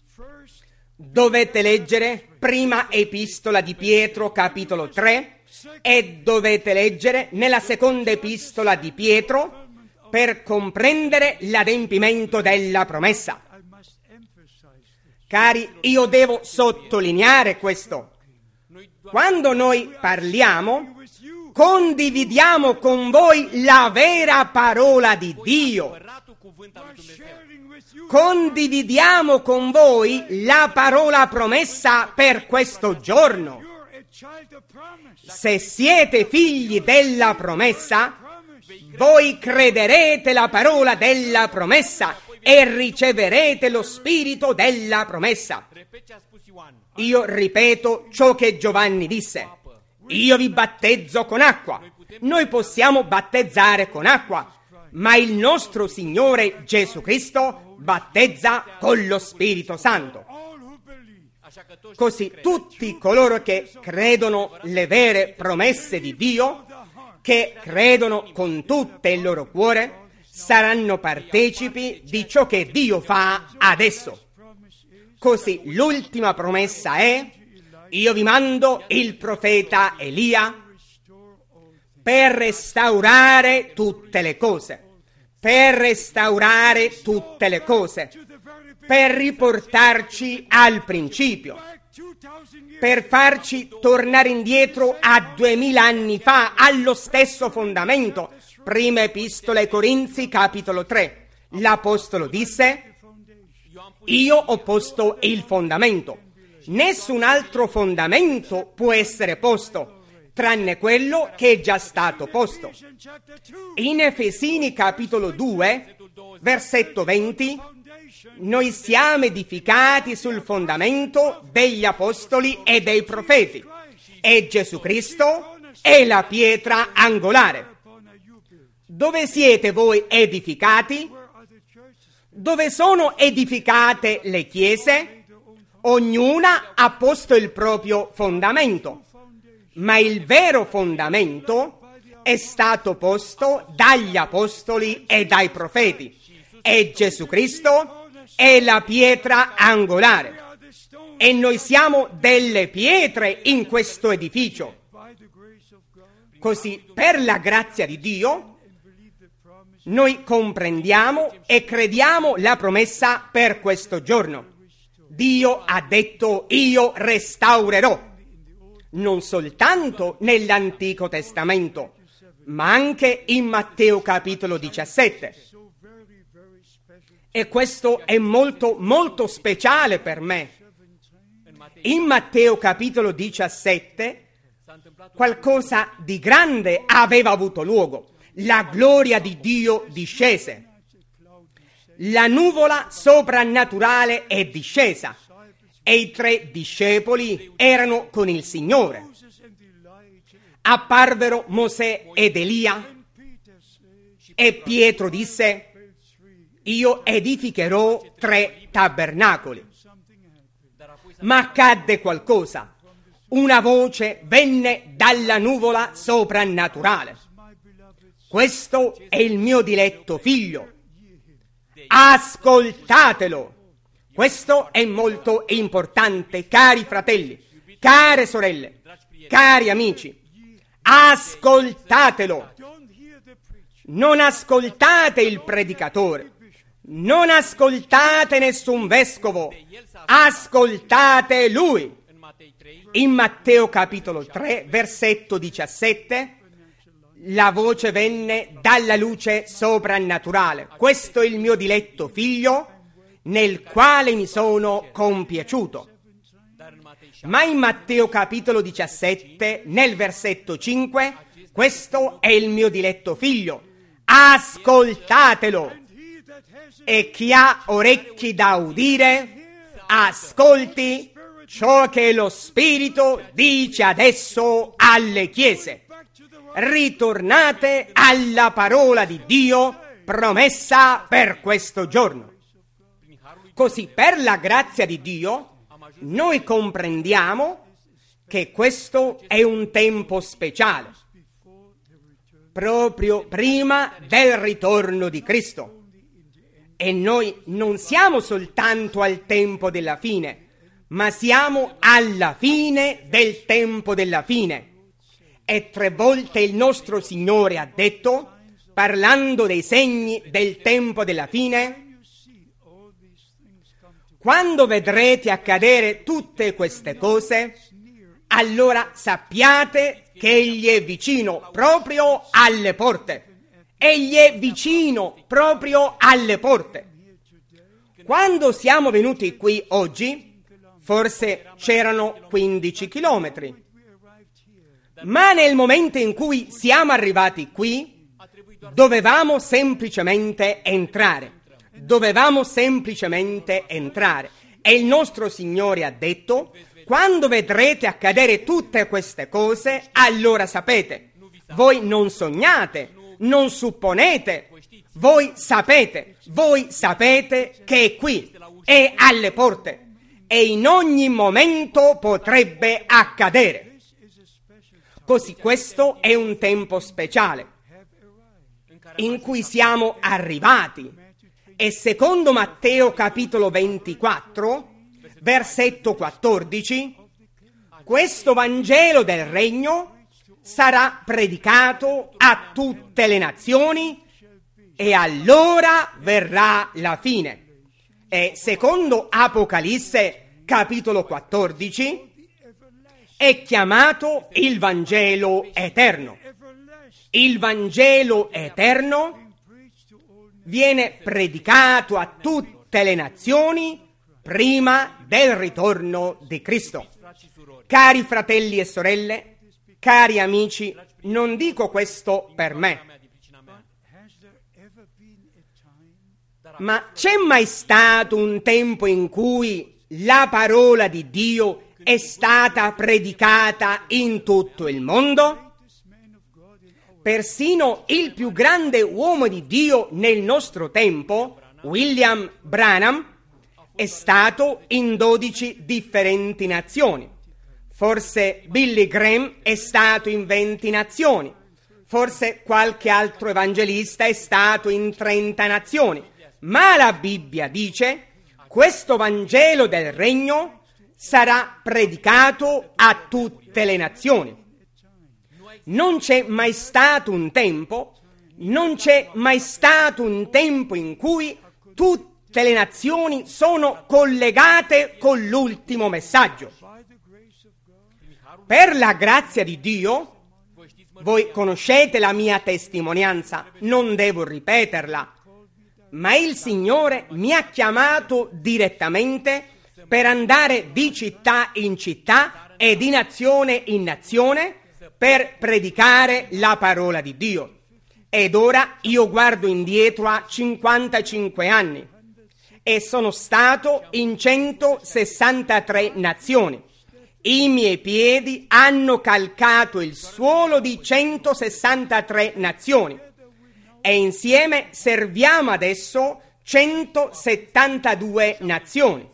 Dovete leggere prima epistola di Pietro capitolo 3 e dovete leggere nella seconda epistola di Pietro per comprendere l'adempimento della promessa. Cari, io devo sottolineare questo. Quando noi parliamo, condividiamo con voi la vera parola di Dio. Condividiamo con voi la parola promessa per questo giorno. Se siete figli della promessa, voi crederete la parola della promessa e riceverete lo spirito della promessa. Io ripeto ciò che Giovanni disse: io vi battezzo con acqua. Noi possiamo battezzare con acqua, ma il nostro Signore Gesù Cristo battezza con lo Spirito Santo. Così tutti coloro che credono le vere promesse di Dio, che credono con tutto il loro cuore, saranno partecipi di ciò che Dio fa adesso. Così l'ultima promessa è: io vi mando il profeta Elia per restaurare tutte le cose, per restaurare tutte le cose, per riportarci al principio, per farci tornare indietro a 2000 anni fa, allo stesso fondamento. Prima Epistola ai Corinzi, capitolo 3. L'Apostolo disse: io ho posto il fondamento. Nessun altro fondamento può essere posto, tranne quello che è già stato posto. In Efesini, capitolo 2, versetto 20, noi siamo edificati sul fondamento degli apostoli e dei profeti, e Gesù Cristo è la pietra angolare. Dove siete voi edificati? Dove sono edificate le chiese? Ognuna ha posto il proprio fondamento, ma il vero fondamento è stato posto dagli apostoli e dai profeti, e Gesù Cristo è la pietra angolare. E noi siamo delle pietre in questo edificio. Così, per la grazia di Dio, noi comprendiamo e crediamo la promessa per questo giorno. Dio ha detto: io restaurerò, non soltanto nell'Antico Testamento, ma anche in Matteo capitolo 17. E questo è molto, molto speciale per me. In Matteo capitolo 17 qualcosa di grande aveva avuto luogo. La gloria di Dio discese. La nuvola soprannaturale è discesa e i 3 discepoli erano con il Signore. Apparvero Mosè ed Elia e Pietro disse: io edificherò 3 tabernacoli. Ma accadde qualcosa. Una voce venne dalla nuvola soprannaturale: questo è il mio diletto figlio, ascoltatelo. Questo è molto importante, cari fratelli, care sorelle, cari amici. Ascoltatelo. Non ascoltate il predicatore, non ascoltate nessun vescovo, ascoltate lui. In Matteo capitolo 3, versetto 17, la voce venne dalla luce soprannaturale: questo è il mio diletto figlio, nel quale mi sono compiaciuto. Ma in Matteo capitolo 17, nel versetto 5, questo è il mio diletto figlio, ascoltatelo. E chi ha orecchi da udire, ascolti ciò che lo Spirito dice adesso alle chiese. Ritornate alla parola di Dio promessa per questo giorno. Così, per la grazia di Dio, noi comprendiamo che questo è un tempo speciale, proprio prima del ritorno di Cristo. E noi non siamo soltanto al tempo della fine, ma siamo alla fine del tempo della fine. E 3 volte il nostro Signore ha detto, parlando dei segni del tempo della fine: quando vedrete accadere tutte queste cose, allora sappiate che Egli è vicino proprio alle porte. Egli è vicino proprio alle porte. Quando siamo venuti qui oggi, forse c'erano 15 chilometri. Ma nel momento in cui siamo arrivati qui, Dovevamo semplicemente entrare. E il nostro Signore ha detto: quando vedrete accadere tutte queste cose, allora sapete. Voi non sognate, non supponete, voi sapete che è qui, è alle porte, e in ogni momento potrebbe accadere. Così questo è un tempo speciale in cui siamo arrivati, e secondo Matteo capitolo 24, versetto 14, questo Vangelo del Regno sarà predicato a tutte le nazioni e allora verrà la fine. E secondo Apocalisse capitolo 14 è chiamato il Vangelo eterno. Il Vangelo eterno viene predicato a tutte le nazioni prima del ritorno di Cristo. Cari fratelli e sorelle, cari amici, non dico questo per me, ma c'è mai stato un tempo in cui la parola di Dio è stata predicata in tutto il mondo? Persino il più grande uomo di Dio nel nostro tempo, William Branham, è stato in 12 differenti nazioni. Forse Billy Graham è stato in 20 nazioni. Forse qualche altro evangelista è stato in 30 nazioni. Ma la Bibbia dice: questo Vangelo del Regno sarà predicato a tutte le nazioni. Non c'è mai stato un tempo in cui tutte le nazioni sono collegate con l'ultimo messaggio. Per la grazia di Dio, voi conoscete la mia testimonianza, non devo ripeterla, ma il Signore mi ha chiamato direttamente per andare di città in città e di nazione in nazione per predicare la parola di Dio. Ed ora io guardo indietro a 55 anni e sono stato in 163 nazioni. I miei piedi hanno calcato il suolo di 163 nazioni e insieme serviamo adesso 172 nazioni.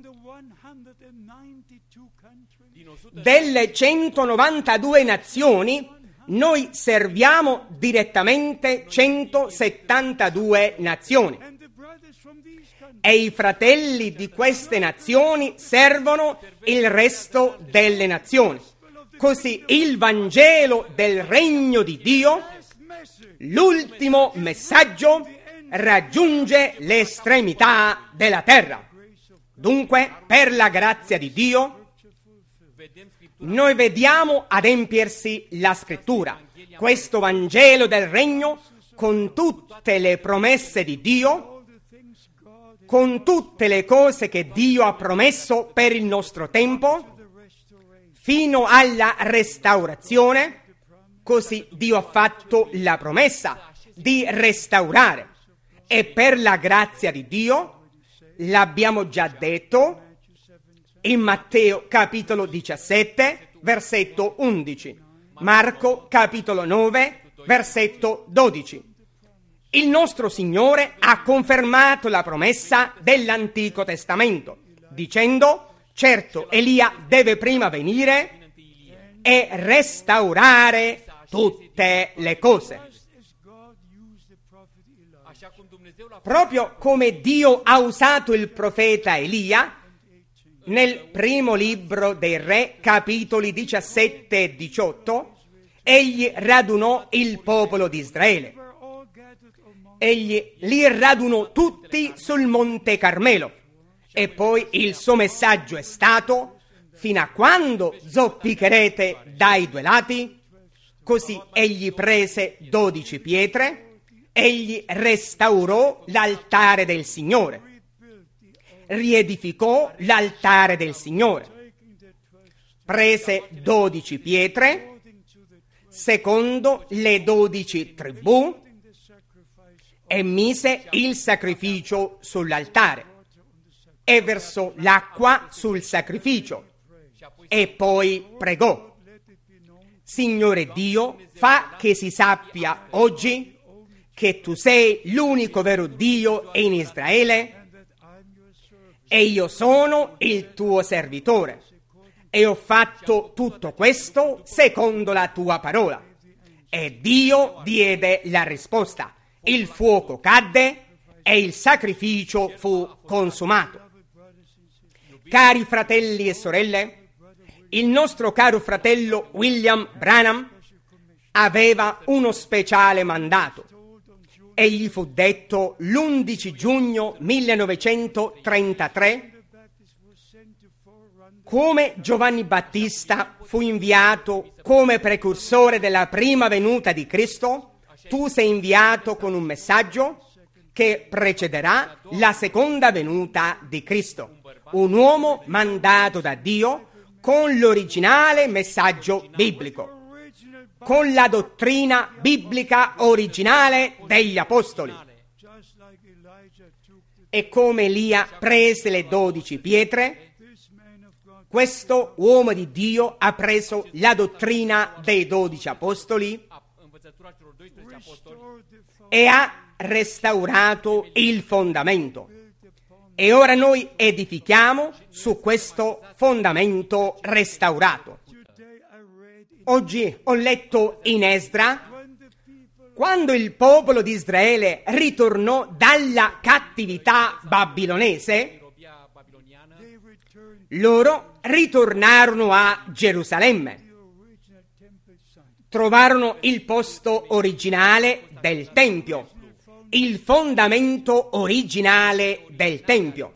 Delle 192 nazioni noi serviamo direttamente 172 nazioni e i fratelli di queste nazioni servono il resto delle nazioni. Così il Vangelo del Regno di Dio, l'ultimo messaggio, raggiunge l'estremità della terra. Dunque, per la grazia di Dio, noi vediamo adempiersi la Scrittura. Questo Vangelo del Regno, con tutte le promesse di Dio, con tutte le cose che Dio ha promesso per il nostro tempo, fino alla restaurazione, così Dio ha fatto la promessa di restaurare. E per la grazia di Dio, l'abbiamo già detto, in Matteo capitolo 17, versetto 11, Marco capitolo 9, versetto 12. Il nostro Signore ha confermato la promessa dell'Antico Testamento, dicendo: certo, Elia deve prima venire e restaurare tutte le cose. Proprio come Dio ha usato il profeta Elia, nel primo libro dei Re, capitoli 17 e 18, egli radunò il popolo di Israele. Egli li radunò tutti sul Monte Carmelo e poi il suo messaggio è stato: fino a quando zoppicherete dai due lati? Così egli prese 12 pietre, egli restaurò l'altare del Signore, riedificò l'altare del Signore, prese 12 pietre secondo le 12 tribù e mise il sacrificio sull'altare e versò l'acqua sul sacrificio e poi pregò: Signore Dio, fa che si sappia oggi che tu sei l'unico vero Dio in Israele e io sono il tuo servitore e ho fatto tutto questo secondo la tua parola. E Dio diede la risposta. Il fuoco cadde e il sacrificio fu consumato. Cari fratelli e sorelle, il nostro caro fratello William Branham aveva uno speciale mandato e gli fu detto l'11 giugno 1933, come Giovanni Battista fu inviato come precursore della prima venuta di Cristo, tu sei inviato con un messaggio che precederà la seconda venuta di Cristo, un uomo mandato da Dio con l'originale messaggio biblico, con la dottrina biblica originale degli apostoli. E come Elia prese le 12 pietre, questo uomo di Dio ha preso la dottrina dei 12 apostoli e ha restaurato il fondamento. E ora noi edifichiamo su questo fondamento restaurato. Oggi ho letto in Esdra, quando il popolo di Israele ritornò dalla cattività babilonese, loro ritornarono a Gerusalemme. Trovarono il posto originale del Tempio, il fondamento originale del Tempio,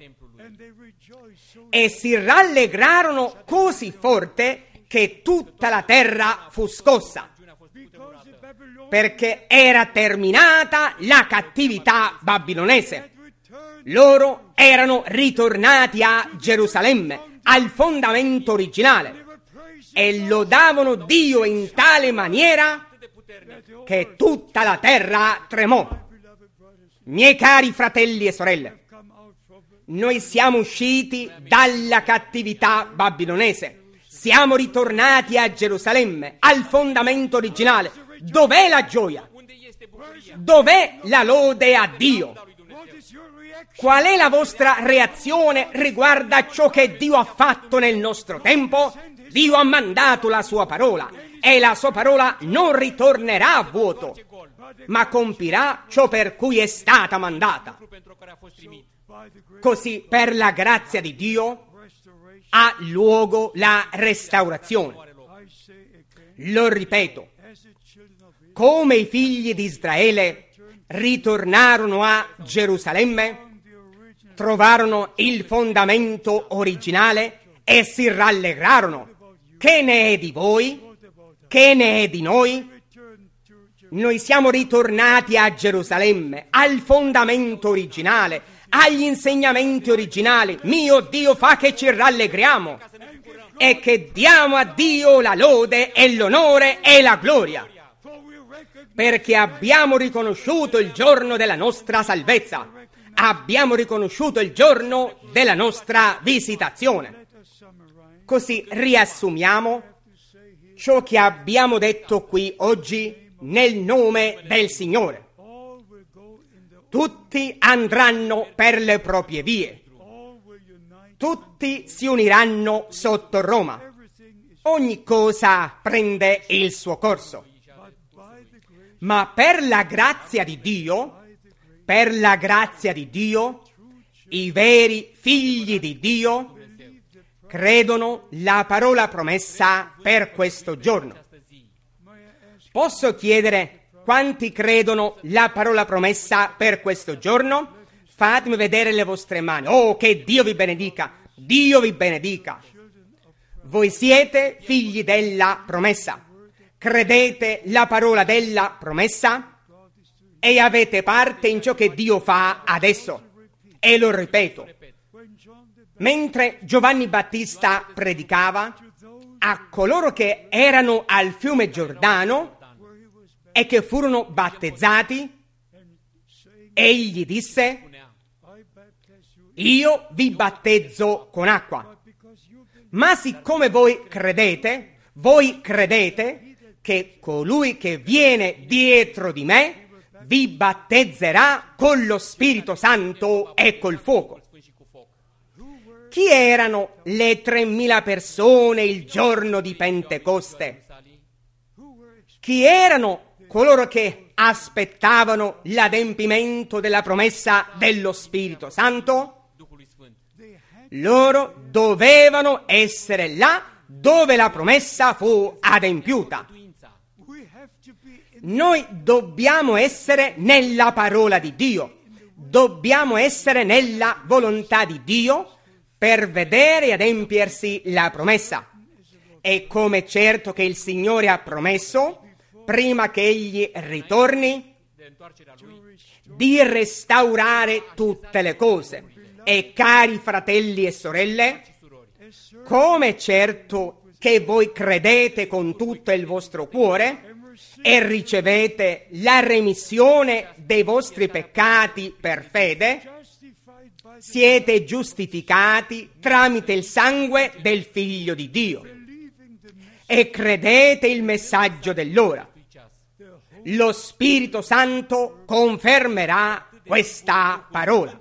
e si rallegrarono così forte che tutta la terra fu scossa, perché era terminata la cattività babilonese. Loro erano ritornati a Gerusalemme, al fondamento originale, e lodavano Dio in tale maniera che tutta la terra tremò. Miei cari fratelli e sorelle, noi siamo usciti dalla cattività babilonese, siamo ritornati a Gerusalemme, al fondamento originale. Dov'è la gioia? Dov'è la lode a Dio? Qual è la vostra reazione riguardo a ciò che Dio ha fatto nel nostro tempo? Dio ha mandato la sua parola e la sua parola non ritornerà a vuoto, ma compirà ciò per cui è stata mandata. Così, per la grazia di Dio, ha luogo la restaurazione. Lo ripeto, come i figli di Israele ritornarono a Gerusalemme, trovarono il fondamento originale e si rallegrarono. Che ne è di voi? Che ne è di noi? Noi siamo ritornati a Gerusalemme, al fondamento originale, agli insegnamenti originali. Mio Dio, fa che ci rallegriamo e che diamo a Dio la lode e l'onore e la gloria, perché abbiamo riconosciuto il giorno della nostra salvezza, abbiamo riconosciuto il giorno della nostra visitazione. Così riassumiamo ciò che abbiamo detto qui oggi nel nome del Signore. Tutti andranno per le proprie vie, tutti si uniranno sotto Roma, ogni cosa prende il suo corso. Ma per la grazia di Dio, i veri figli di Dio credono la parola promessa per questo giorno. Posso chiedere quanti credono la parola promessa per questo giorno? Fatemi vedere le vostre mani. Oh, che Dio vi benedica! Dio vi benedica! Voi siete figli della promessa. Credete la parola della promessa e avete parte in ciò che Dio fa adesso. E lo ripeto, mentre Giovanni Battista predicava a coloro che erano al fiume Giordano e che furono battezzati, Egli disse: io vi battezzo con acqua, ma siccome voi credete che colui che viene dietro di me vi battezzerà con lo Spirito Santo e col fuoco. Chi erano le 3.000 persone il giorno di Pentecoste? Chi erano coloro che aspettavano l'adempimento della promessa dello Spirito Santo? Loro dovevano essere là dove la promessa fu adempiuta. Noi dobbiamo essere nella parola di Dio, dobbiamo essere nella volontà di Dio per vedere adempiersi la promessa. E come certo che il Signore ha promesso, prima che Egli ritorni, di restaurare tutte le cose. E cari fratelli e sorelle, come certo che voi credete con tutto il vostro cuore e ricevete la remissione dei vostri peccati per fede, siete giustificati tramite il sangue del Figlio di Dio e credete il messaggio dell'ora. Lo Spirito Santo confermerà questa parola.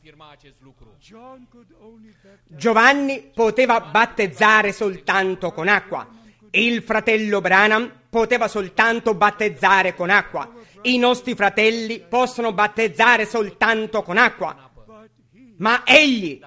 Giovanni poteva battezzare soltanto con acqua. Il fratello Branham poteva soltanto battezzare con acqua. I nostri fratelli possono battezzare soltanto con acqua. Ma egli,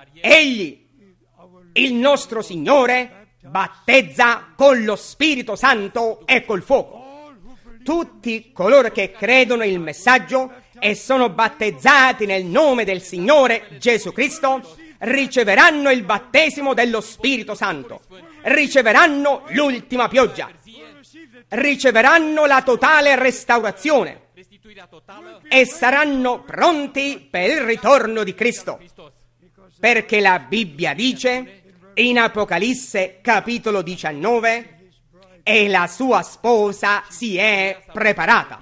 il nostro Signore, battezza con lo Spirito Santo e col fuoco. Tutti coloro che credono il messaggio e sono battezzati nel nome del Signore Gesù Cristo riceveranno il battesimo dello Spirito Santo, riceveranno l'ultima pioggia, riceveranno la totale restaurazione e saranno pronti per il ritorno di Cristo, perché la Bibbia dice in Apocalisse capitolo 19: e la sua sposa si è preparata.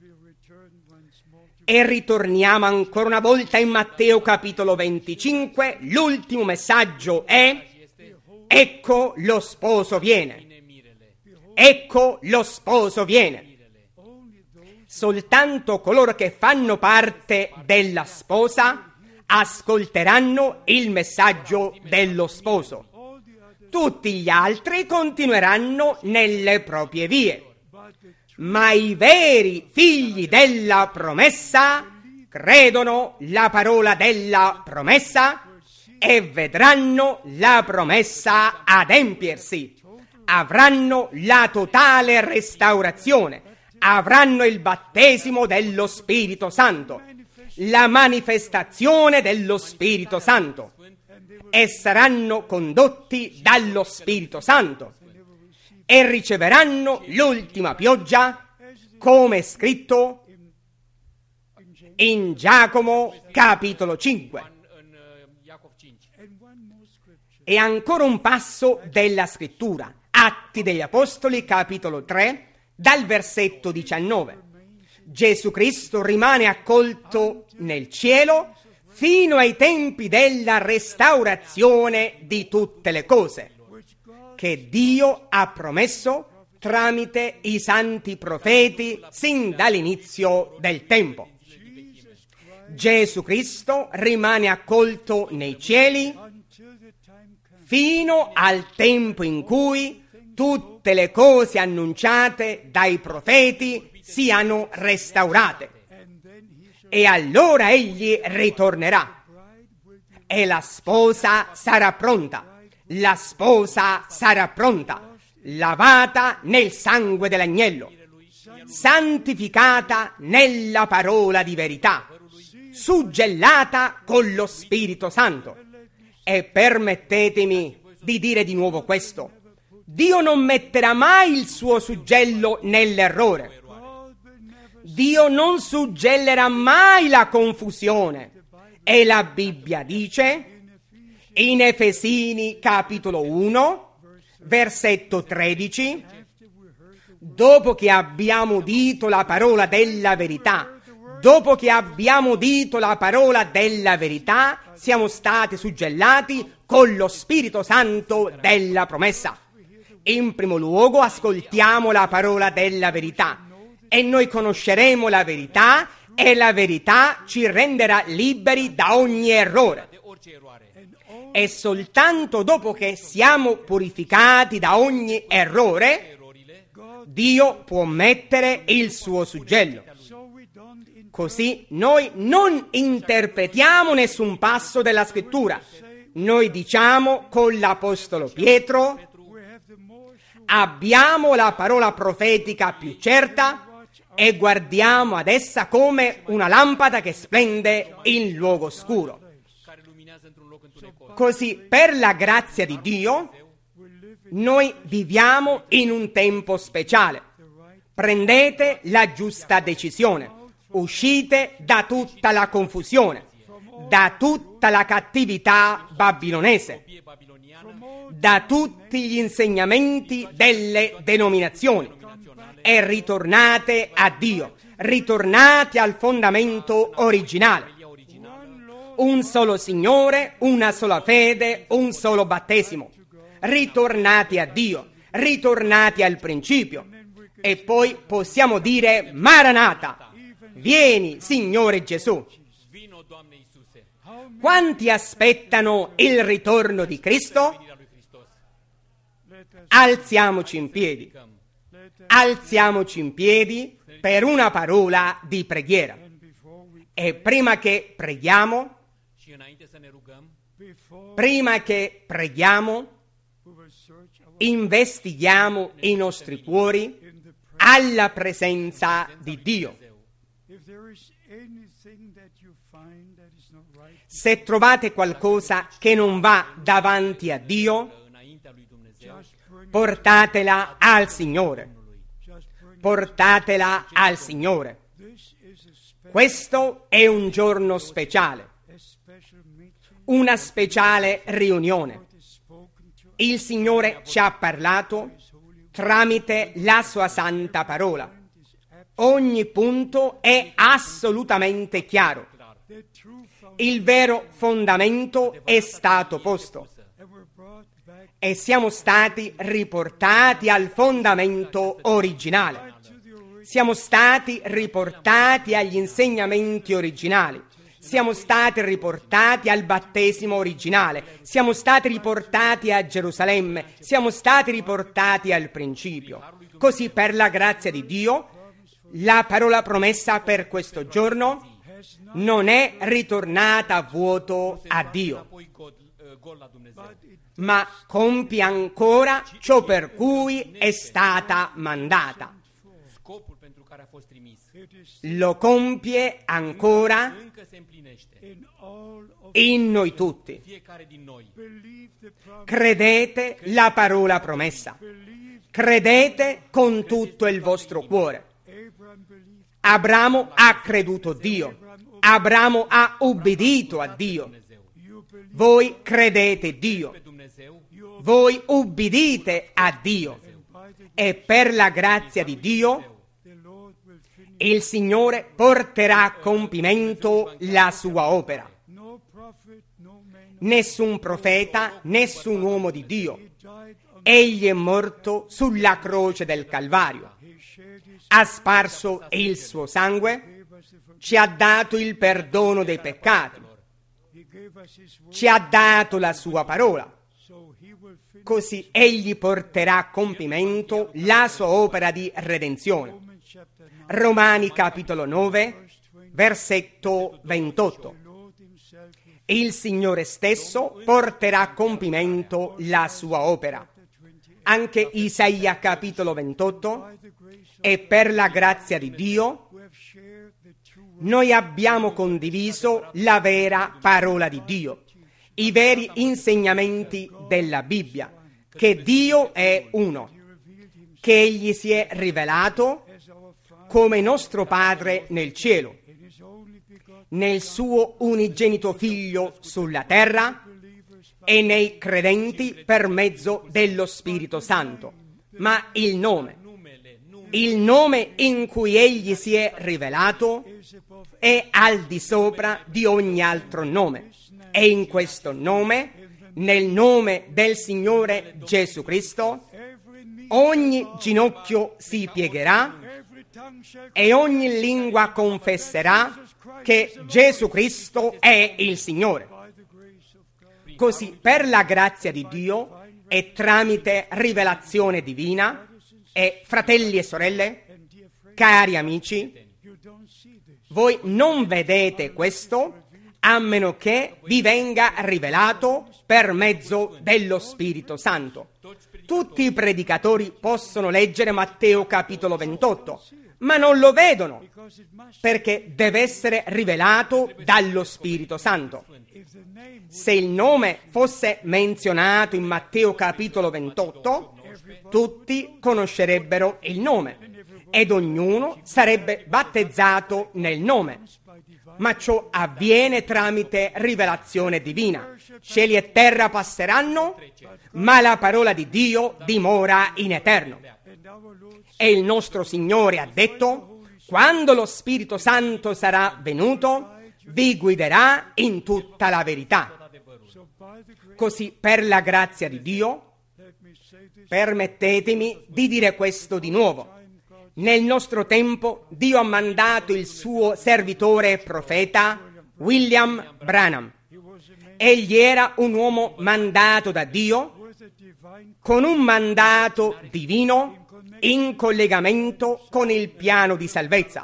E ritorniamo ancora una volta in Matteo capitolo 25, l'ultimo messaggio è: ecco lo sposo viene. Ecco lo sposo viene. Soltanto coloro che fanno parte della sposa ascolteranno il messaggio dello sposo. Tutti gli altri continueranno nelle proprie vie. Ma i veri figli della promessa credono la parola della promessa e vedranno la promessa adempiersi. Avranno la totale restaurazione, avranno il battesimo dello Spirito Santo, la manifestazione dello Spirito Santo e saranno condotti dallo Spirito Santo e riceveranno l'ultima pioggia, come è scritto in Giacomo capitolo 5. E ancora un passo della scrittura, Atti degli Apostoli capitolo 3, dal versetto 19. Gesù Cristo rimane accolto nel cielo fino ai tempi della restaurazione di tutte le cose, che Dio ha promesso tramite i santi profeti sin dall'inizio del tempo. Gesù Cristo rimane accolto nei cieli fino al tempo in cui tutte le cose annunciate dai profeti siano restaurate. E allora egli ritornerà e la sposa sarà pronta. La sposa sarà pronta, lavata nel sangue dell'agnello, santificata nella parola di verità, suggellata con lo Spirito Santo. E permettetemi di dire di nuovo questo: Dio non metterà mai il suo suggello nell'errore. Dio non suggellerà mai la confusione. E la Bibbia dice in Efesini capitolo 1, versetto 13: dopo che abbiamo udito la parola della verità, dopo che abbiamo udito la parola della verità, siamo stati suggellati con lo Spirito Santo della promessa. In primo luogo ascoltiamo la parola della verità e noi conosceremo la verità e la verità ci renderà liberi da ogni errore. E soltanto dopo che siamo purificati da ogni errore, Dio può mettere il suo suggello. Così noi non interpretiamo nessun passo della scrittura. Noi diciamo con l'Apostolo Pietro: abbiamo la parola profetica più certa e guardiamo ad essa come una lampada che splende in luogo oscuro. Così, per la grazia di Dio, noi viviamo in un tempo speciale. Prendete la giusta decisione. Uscite da tutta la confusione, da tutta la cattività babilonese, da tutti gli insegnamenti delle denominazioni e ritornate a Dio, ritornate al fondamento originale. Un solo Signore, una sola fede, un solo battesimo. Ritornate a Dio, ritornate al principio. E poi possiamo dire: Maranatha, vieni Signore Gesù. Quanti aspettano il ritorno di Cristo? Alziamoci in piedi. Alziamoci in piedi per una parola di preghiera. E prima che preghiamo, investighiamo i nostri cuori alla presenza di Dio. Se trovate qualcosa che non va davanti a Dio, portatela al Signore. Portatela al Signore. Questo è un giorno speciale, una speciale riunione. Il Signore ci ha parlato tramite la sua santa parola. Ogni punto è assolutamente chiaro. Il vero fondamento è stato posto e siamo stati riportati al fondamento originale. Siamo stati riportati agli insegnamenti originali. Siamo stati riportati al battesimo originale. Siamo stati riportati a Gerusalemme. Siamo stati riportati al principio. Così, per la grazia di Dio, la parola promessa per questo giorno non è ritornata a vuoto a Dio, ma compie ancora ciò per cui è stata mandata. Lo compie ancora in noi tutti. Credete la parola promessa. Credete con tutto il vostro cuore. Abramo ha creduto Dio. Abramo ha ubbidito a Dio. Voi credete Dio. Voi ubbidite a Dio. E per la grazia di Dio il Signore porterà a compimento la sua opera. Nessun profeta, nessun uomo di Dio. Egli è morto sulla croce del Calvario. Ha sparso il suo sangue, ci ha dato il perdono dei peccati, ci ha dato la sua parola. Così egli porterà a compimento la sua opera di redenzione. Romani capitolo 9, versetto 28. Il Signore stesso porterà a compimento la sua opera. Anche Isaia capitolo 28. E per la grazia di Dio noi abbiamo condiviso la vera parola di Dio, i veri insegnamenti della Bibbia, che Dio è uno, che Egli si è rivelato come nostro Padre nel cielo, nel suo unigenito Figlio sulla terra e nei credenti per mezzo dello Spirito Santo. Ma il nome Il nome in cui Egli si è rivelato è al di sopra di ogni altro nome. E in questo nome, nel nome del Signore Gesù Cristo, ogni ginocchio si piegherà e ogni lingua confesserà che Gesù Cristo è il Signore. Così, per la grazia di Dio e tramite rivelazione divina, e fratelli e sorelle, cari amici, voi non vedete questo a meno che vi venga rivelato per mezzo dello Spirito Santo. Tutti i predicatori possono leggere Matteo capitolo 28, ma non lo vedono, perché deve essere rivelato dallo Spirito Santo. Se il nome fosse menzionato in Matteo capitolo 28, tutti conoscerebbero il nome ed ognuno sarebbe battezzato nel nome. Ma ciò avviene tramite rivelazione divina. Cieli e terra passeranno, ma la parola di Dio dimora in eterno. E il nostro Signore ha detto: quando lo Spirito Santo sarà venuto, vi guiderà in tutta la verità. Così, per la grazia di Dio, permettetemi di dire questo di nuovo. Nel nostro tempo Dio ha mandato il suo servitore e profeta William Branham. Egli era un uomo mandato da Dio con un mandato divino in collegamento con il piano di salvezza,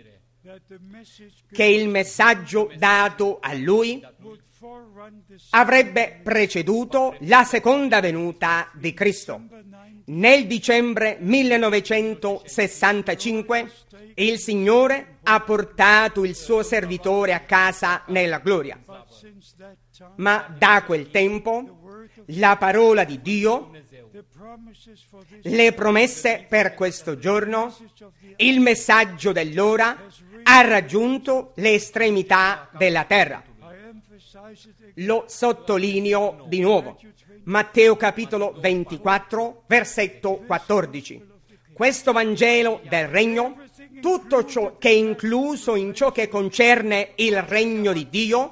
che il messaggio dato a lui avrebbe preceduto la seconda venuta di Cristo. Nel dicembre 1965 il Signore ha portato il suo servitore a casa nella gloria. Ma da quel tempo la parola di Dio, le promesse per questo giorno, il messaggio dell'ora ha raggiunto le estremità della terra. Lo sottolineo di nuovo. Matteo capitolo 24, versetto 14. Questo Vangelo del Regno, tutto ciò che è incluso in ciò che concerne il Regno di Dio,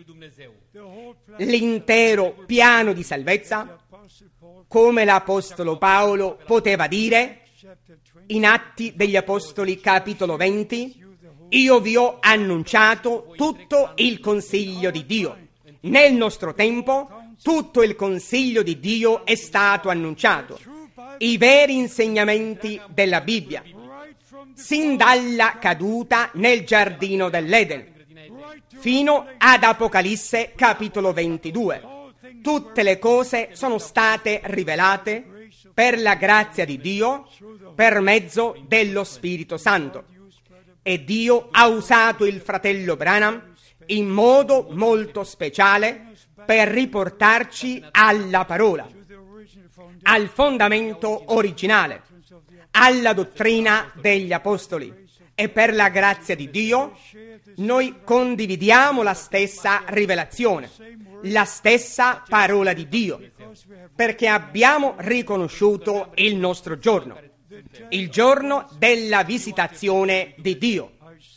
l'intero piano di salvezza, come l'Apostolo Paolo poteva dire in Atti degli Apostoli capitolo 20, io vi ho annunciato tutto il consiglio di Dio. Nel nostro tempo tutto il consiglio di Dio è stato annunciato, i veri insegnamenti della Bibbia, sin dalla caduta nel giardino dell'Eden, fino ad Apocalisse capitolo 22. Tutte le cose sono state rivelate per la grazia di Dio, per mezzo dello Spirito Santo. E Dio ha usato il fratello Branham in modo molto speciale per riportarci alla parola, al fondamento originale, alla dottrina degli Apostoli. E per la grazia di Dio noi condividiamo la stessa rivelazione, la stessa parola di Dio, perché abbiamo riconosciuto il nostro giorno, il giorno della visitazione di Dio.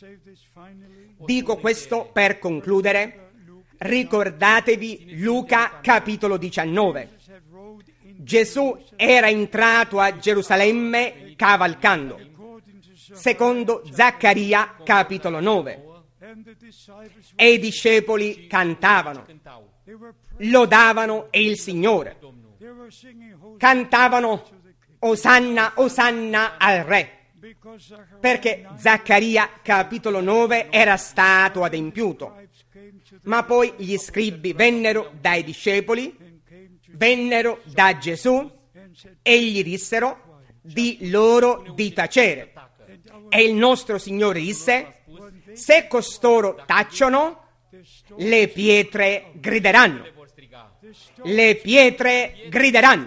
Dico questo per concludere. Ricordatevi Luca capitolo 19. Gesù era entrato a Gerusalemme cavalcando. Secondo Zaccaria capitolo 9. E i discepoli cantavano, lodavano il Signore, cantavano Osanna, Osanna al Re, perché Zaccaria capitolo 9 era stato adempiuto. Ma poi gli scribi vennero dai discepoli, vennero da Gesù e gli dissero di loro di tacere. E il nostro Signore disse: se costoro tacciono, le pietre grideranno. Le pietre grideranno.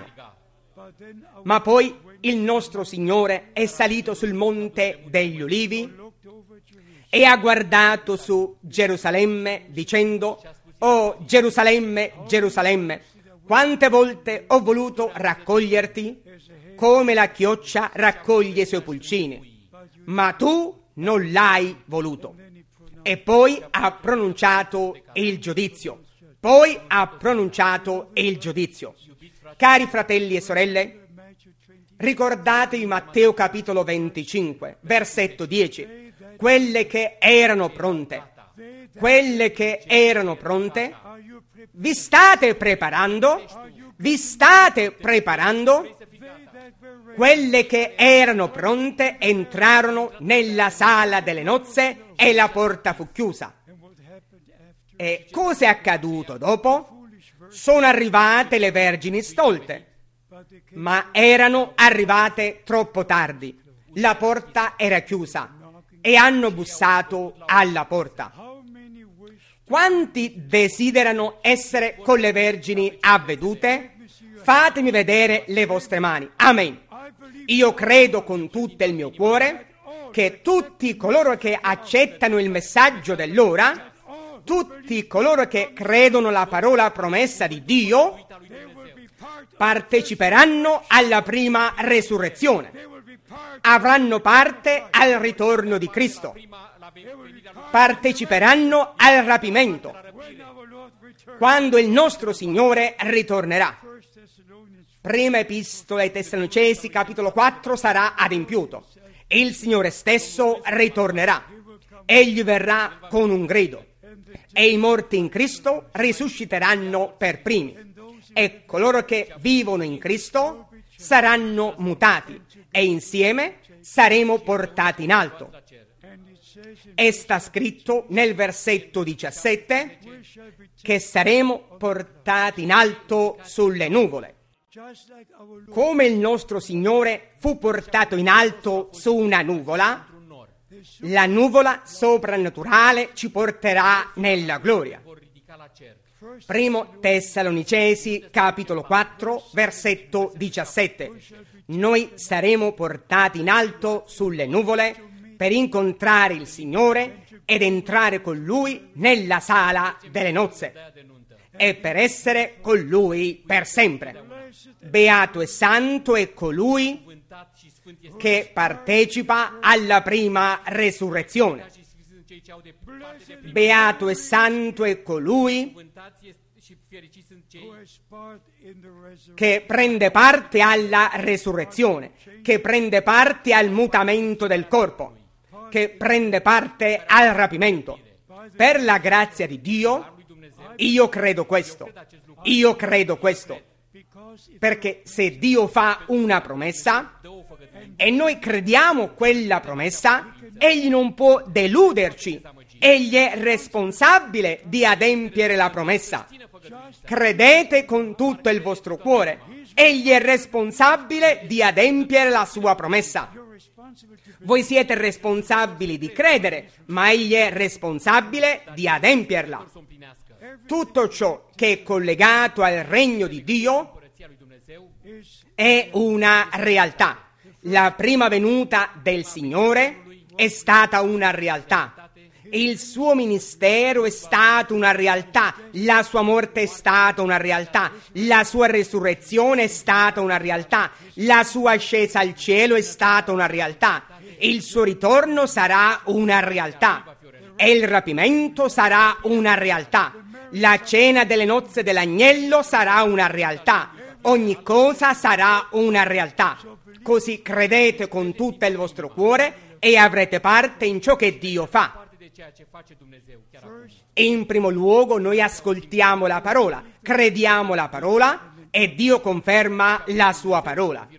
Ma poi il nostro Signore è salito sul monte degli Ulivi e ha guardato su Gerusalemme dicendo: oh Gerusalemme, Gerusalemme, quante volte ho voluto raccoglierti come la chioccia raccoglie i suoi pulcini, ma tu non l'hai voluto. E poi ha pronunciato il giudizio. Cari fratelli e sorelle, ricordatevi Matteo capitolo 25, versetto 10. Quelle che erano pronte, vi state preparando? Quelle che erano pronte entrarono nella sala delle nozze e la porta fu chiusa. E cosa è accaduto dopo? Sono arrivate le vergini stolte, ma erano arrivate troppo tardi. La porta era chiusa e hanno bussato alla porta. Quanti desiderano essere con le vergini avvedute? Fatemi vedere le vostre mani. Amen. Io credo con tutto il mio cuore che tutti coloro che accettano il messaggio dell'ora, tutti coloro che credono la parola promessa di Dio, parteciperanno alla prima resurrezione, avranno parte al ritorno di Cristo, parteciperanno al rapimento, quando il nostro Signore ritornerà. Prima Epistola ai Tessalonicesi, capitolo 4, sarà adempiuto. Il Signore stesso ritornerà. Egli verrà con un grido e i morti in Cristo risusciteranno per primi. E coloro che vivono in Cristo saranno mutati e insieme saremo portati in alto. E sta scritto nel versetto 17 che saremo portati in alto sulle nuvole. Come il nostro Signore fu portato in alto su una nuvola, la nuvola soprannaturale ci porterà nella gloria. Primo Tessalonicesi, capitolo 4, versetto 17. Noi saremo portati in alto sulle nuvole per incontrare il Signore ed entrare con Lui nella sala delle nozze e per essere con Lui per sempre. Beato e santo è colui che partecipa alla prima resurrezione. Beato e santo è colui che prende parte alla resurrezione, che prende parte al mutamento del corpo, che prende parte al rapimento. Per la grazia di Dio, io credo questo. Perché se Dio fa una promessa e noi crediamo quella promessa, Egli non può deluderci. Egli è responsabile di adempiere la promessa. Credete con tutto il vostro cuore. Egli è responsabile di adempiere la sua promessa. Voi siete responsabili di credere, ma Egli è responsabile di adempierla. Tutto ciò che è collegato al regno di Dio è una realtà. La prima venuta del Signore è stata una realtà. Il suo ministero è stato una realtà. La sua morte è stata una realtà. La sua resurrezione è stata una realtà. La sua ascesa al cielo è stata una realtà. Il suo ritorno sarà una realtà. E il rapimento sarà una realtà. La cena delle nozze dell'agnello sarà una realtà. Ogni cosa sarà una realtà. Così credete con tutto il vostro cuore e avrete parte in ciò che Dio fa. In primo luogo noi ascoltiamo la parola, crediamo la parola e Dio conferma la sua parola.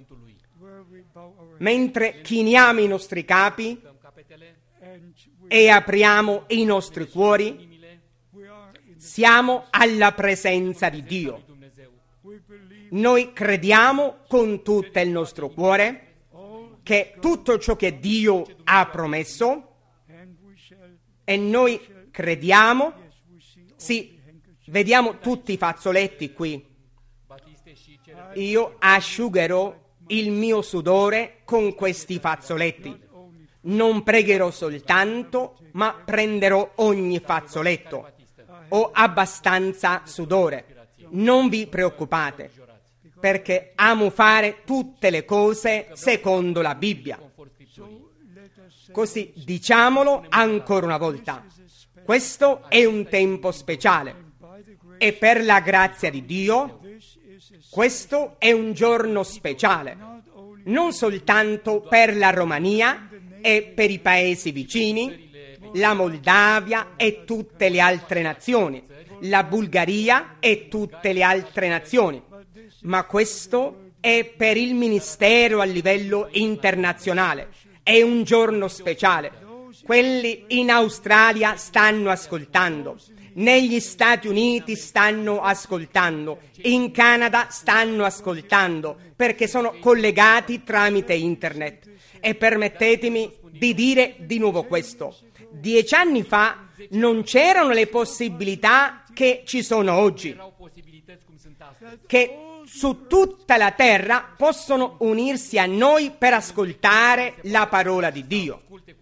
Mentre chiniamo i nostri capi e apriamo i nostri cuori, siamo alla presenza di Dio. Noi crediamo con tutto il nostro cuore che tutto ciò che Dio ha promesso, e noi crediamo, sì, vediamo tutti i fazzoletti qui. Io asciugherò il mio sudore con questi fazzoletti. Non pregherò soltanto, ma prenderò ogni fazzoletto. Ho abbastanza sudore. Non vi preoccupate, perché amo fare tutte le cose secondo la Bibbia. Così diciamolo ancora una volta. Questo è un tempo speciale e per la grazia di Dio questo è un giorno speciale, non soltanto per la Romania e per i paesi vicini, la Moldavia e tutte le altre nazioni, la Bulgaria e tutte le altre nazioni, ma questo è per il ministero a livello internazionale. È un giorno speciale. Quelli in Australia stanno ascoltando, negli Stati Uniti stanno ascoltando, in Canada stanno ascoltando, perché sono collegati tramite internet. E permettetemi di dire di nuovo questo. 10 anni fa non c'erano le possibilità che ci sono oggi, che su tutta la terra possono unirsi a noi per ascoltare la parola di Dio.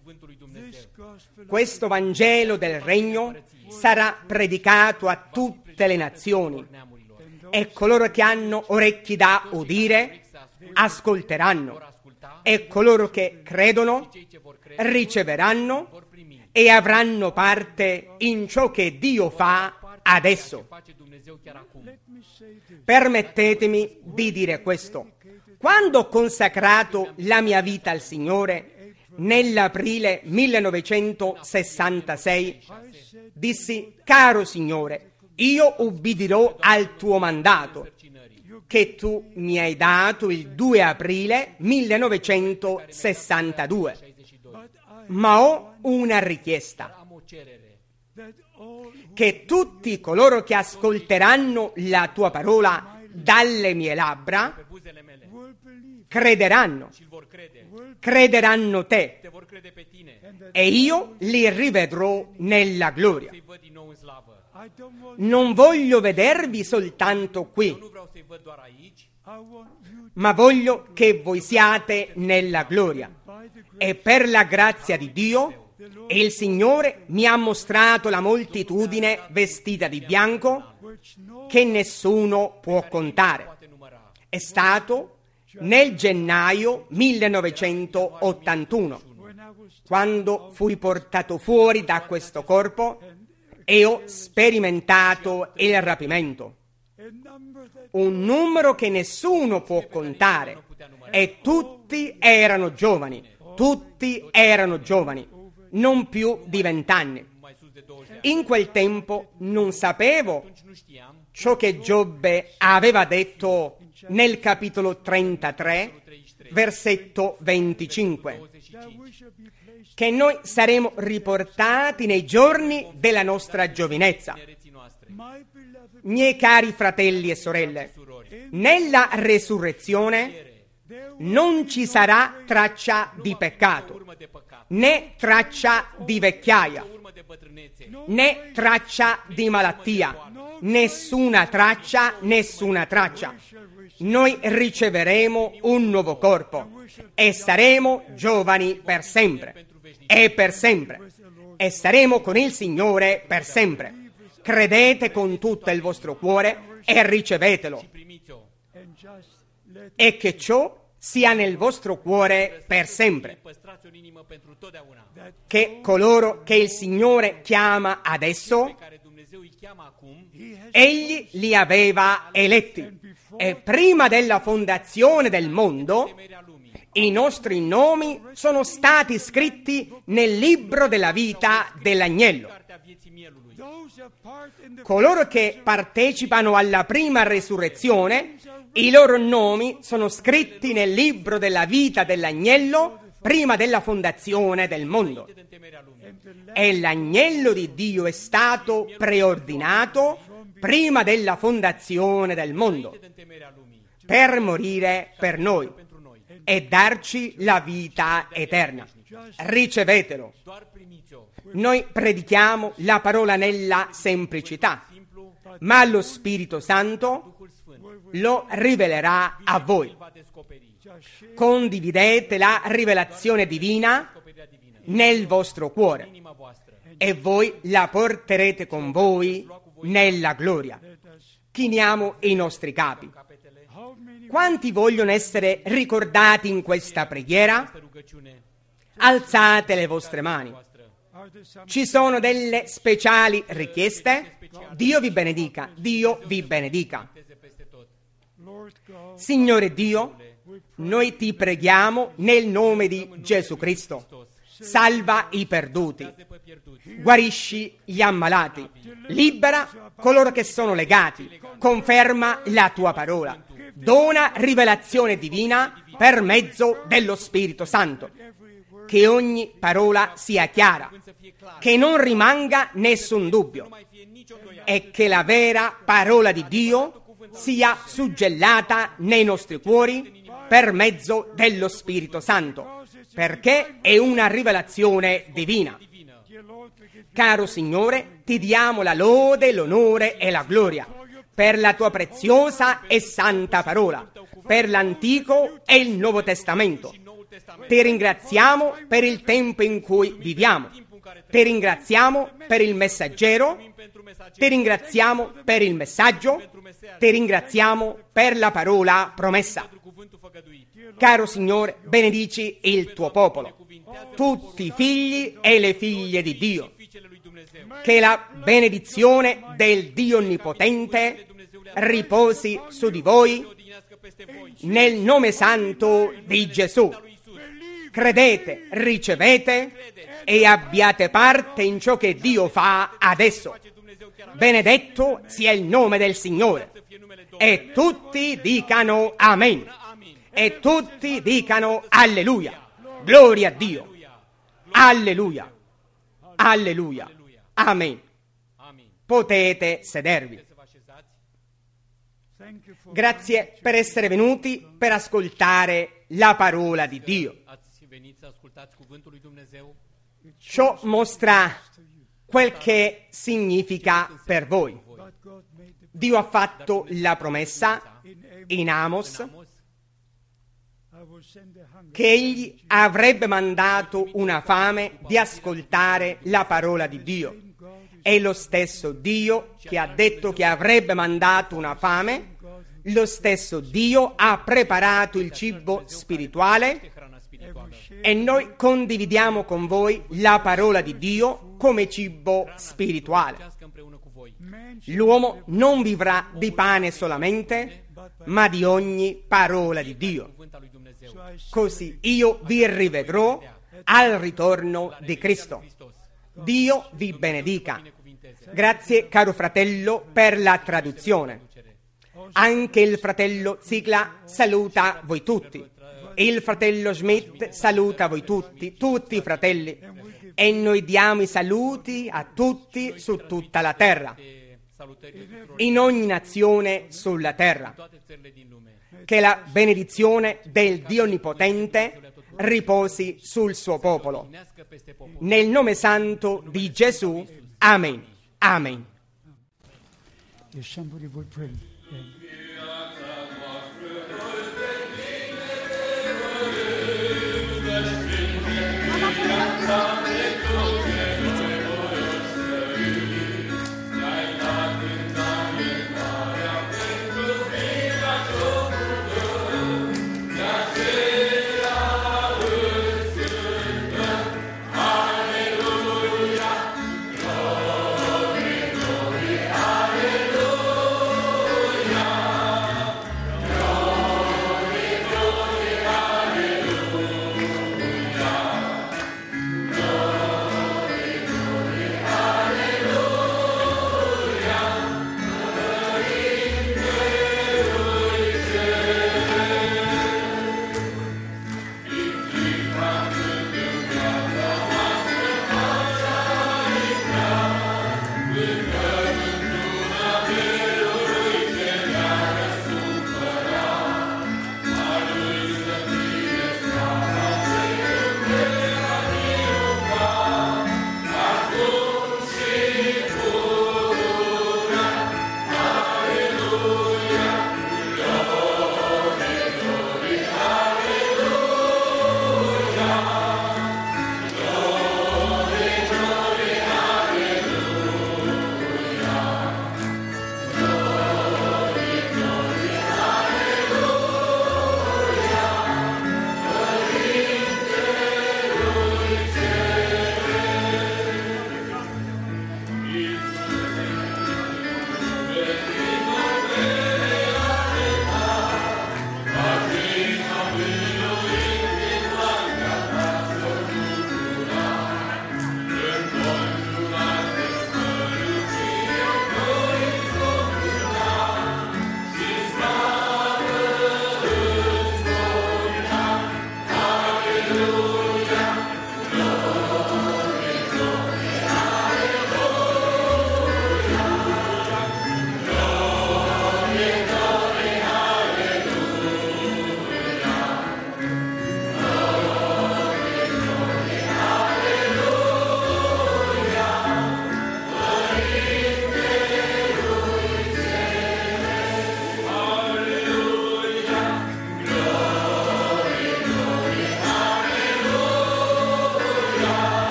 Questo Vangelo del Regno sarà predicato a tutte le nazioni e coloro che hanno orecchi da udire ascolteranno e coloro che credono riceveranno e avranno parte in ciò che Dio fa adesso. Permettetemi di dire questo. Quando ho consacrato la mia vita al Signore, nell'aprile 1966, dissi: caro Signore, io ubbidirò al tuo mandato che tu mi hai dato il 2 aprile 1962. Ma ho una richiesta: che tutti coloro che ascolteranno la tua parola dalle mie labbra crederanno te e io li rivedrò nella gloria. Non voglio vedervi soltanto qui, ma voglio che voi siate nella gloria. E per la grazia di Dio, il Signore mi ha mostrato la moltitudine vestita di bianco che nessuno può contare. È stato nel gennaio 1981, quando fui portato fuori da questo corpo e ho sperimentato il rapimento. Un numero che nessuno può contare, e tutti erano giovani, non più di 20 anni. In quel tempo non sapevo ciò che Giobbe aveva detto nel capitolo 33, versetto 25, che noi saremo riportati nei giorni della nostra giovinezza. Miei cari fratelli e sorelle, nella resurrezione non ci sarà traccia di peccato, né traccia di vecchiaia, né traccia di malattia, nessuna traccia. Noi riceveremo un nuovo corpo e saremo giovani per sempre e per sempre e saremo con il Signore per sempre. Credete con tutto il vostro cuore e ricevetelo, e che ciò sia nel vostro cuore per sempre, che coloro che il Signore chiama adesso, Egli li aveva eletti, e prima della fondazione del mondo i nostri nomi sono stati scritti nel libro della vita dell'Agnello. Coloro che partecipano alla prima resurrezione, i loro nomi sono scritti nel libro della vita dell'Agnello prima della fondazione del mondo. E l'Agnello di Dio è stato preordinato prima della fondazione del mondo per morire per noi e darci la vita eterna. Ricevetelo. Noi predichiamo la parola nella semplicità, ma lo Spirito Santo lo rivelerà a voi. Condividete la rivelazione divina nel vostro cuore e voi la porterete con voi nella gloria. Chiniamo i nostri capi. Quanti vogliono essere ricordati in questa preghiera? Alzate le vostre mani. Ci sono delle speciali richieste? Dio vi benedica, Dio vi benedica. Signore Dio, noi ti preghiamo nel nome di Gesù Cristo. Salva i perduti, guarisci gli ammalati, libera coloro che sono legati, conferma la tua parola, dona rivelazione divina per mezzo dello Spirito Santo. Che ogni parola sia chiara, che non rimanga nessun dubbio e che la vera parola di Dio sia suggellata nei nostri cuori per mezzo dello Spirito Santo, perché è una rivelazione divina. Caro Signore, ti diamo la lode, l'onore e la gloria per la tua preziosa e santa parola, per l'Antico e il Nuovo Testamento. Ti ringraziamo per il tempo in cui viviamo. Ti ringraziamo per il messaggero. Ti ringraziamo per il messaggio. Ti ringraziamo per la parola promessa. Caro Signore, benedici il tuo popolo, tutti i figli e le figlie di Dio. Che la benedizione del Dio Onnipotente riposi su di voi nel nome santo di Gesù. Credete, ricevete e abbiate parte in ciò che Dio fa adesso. Benedetto sia il nome del Signore. E tutti dicano Amen. E tutti dicano Alleluia. Gloria a Dio. Alleluia. Alleluia. Amen. Potete sedervi. Grazie per essere venuti per ascoltare la parola di Dio. Ciò mostra quel che significa per voi. Dio ha fatto la promessa in Amos che egli avrebbe mandato una fame di ascoltare la parola di Dio. È lo stesso Dio che ha detto che avrebbe mandato una fame. Lo stesso Dio ha preparato il cibo spirituale e noi condividiamo con voi la parola di Dio come cibo spirituale. L'uomo non vivrà di pane solamente, ma di ogni parola di Dio. Così io vi rivedrò al ritorno di Cristo. Dio vi benedica. Grazie, caro fratello, per la traduzione. Anche il fratello Zigla saluta voi tutti. Il fratello Schmidt saluta voi tutti, tutti i fratelli. E noi diamo i saluti a tutti su tutta la terra, in ogni nazione sulla terra. Che la benedizione del Dio Onnipotente riposi sul suo popolo. Nel nome santo di Gesù. Amen. Amen. If somebody would pray.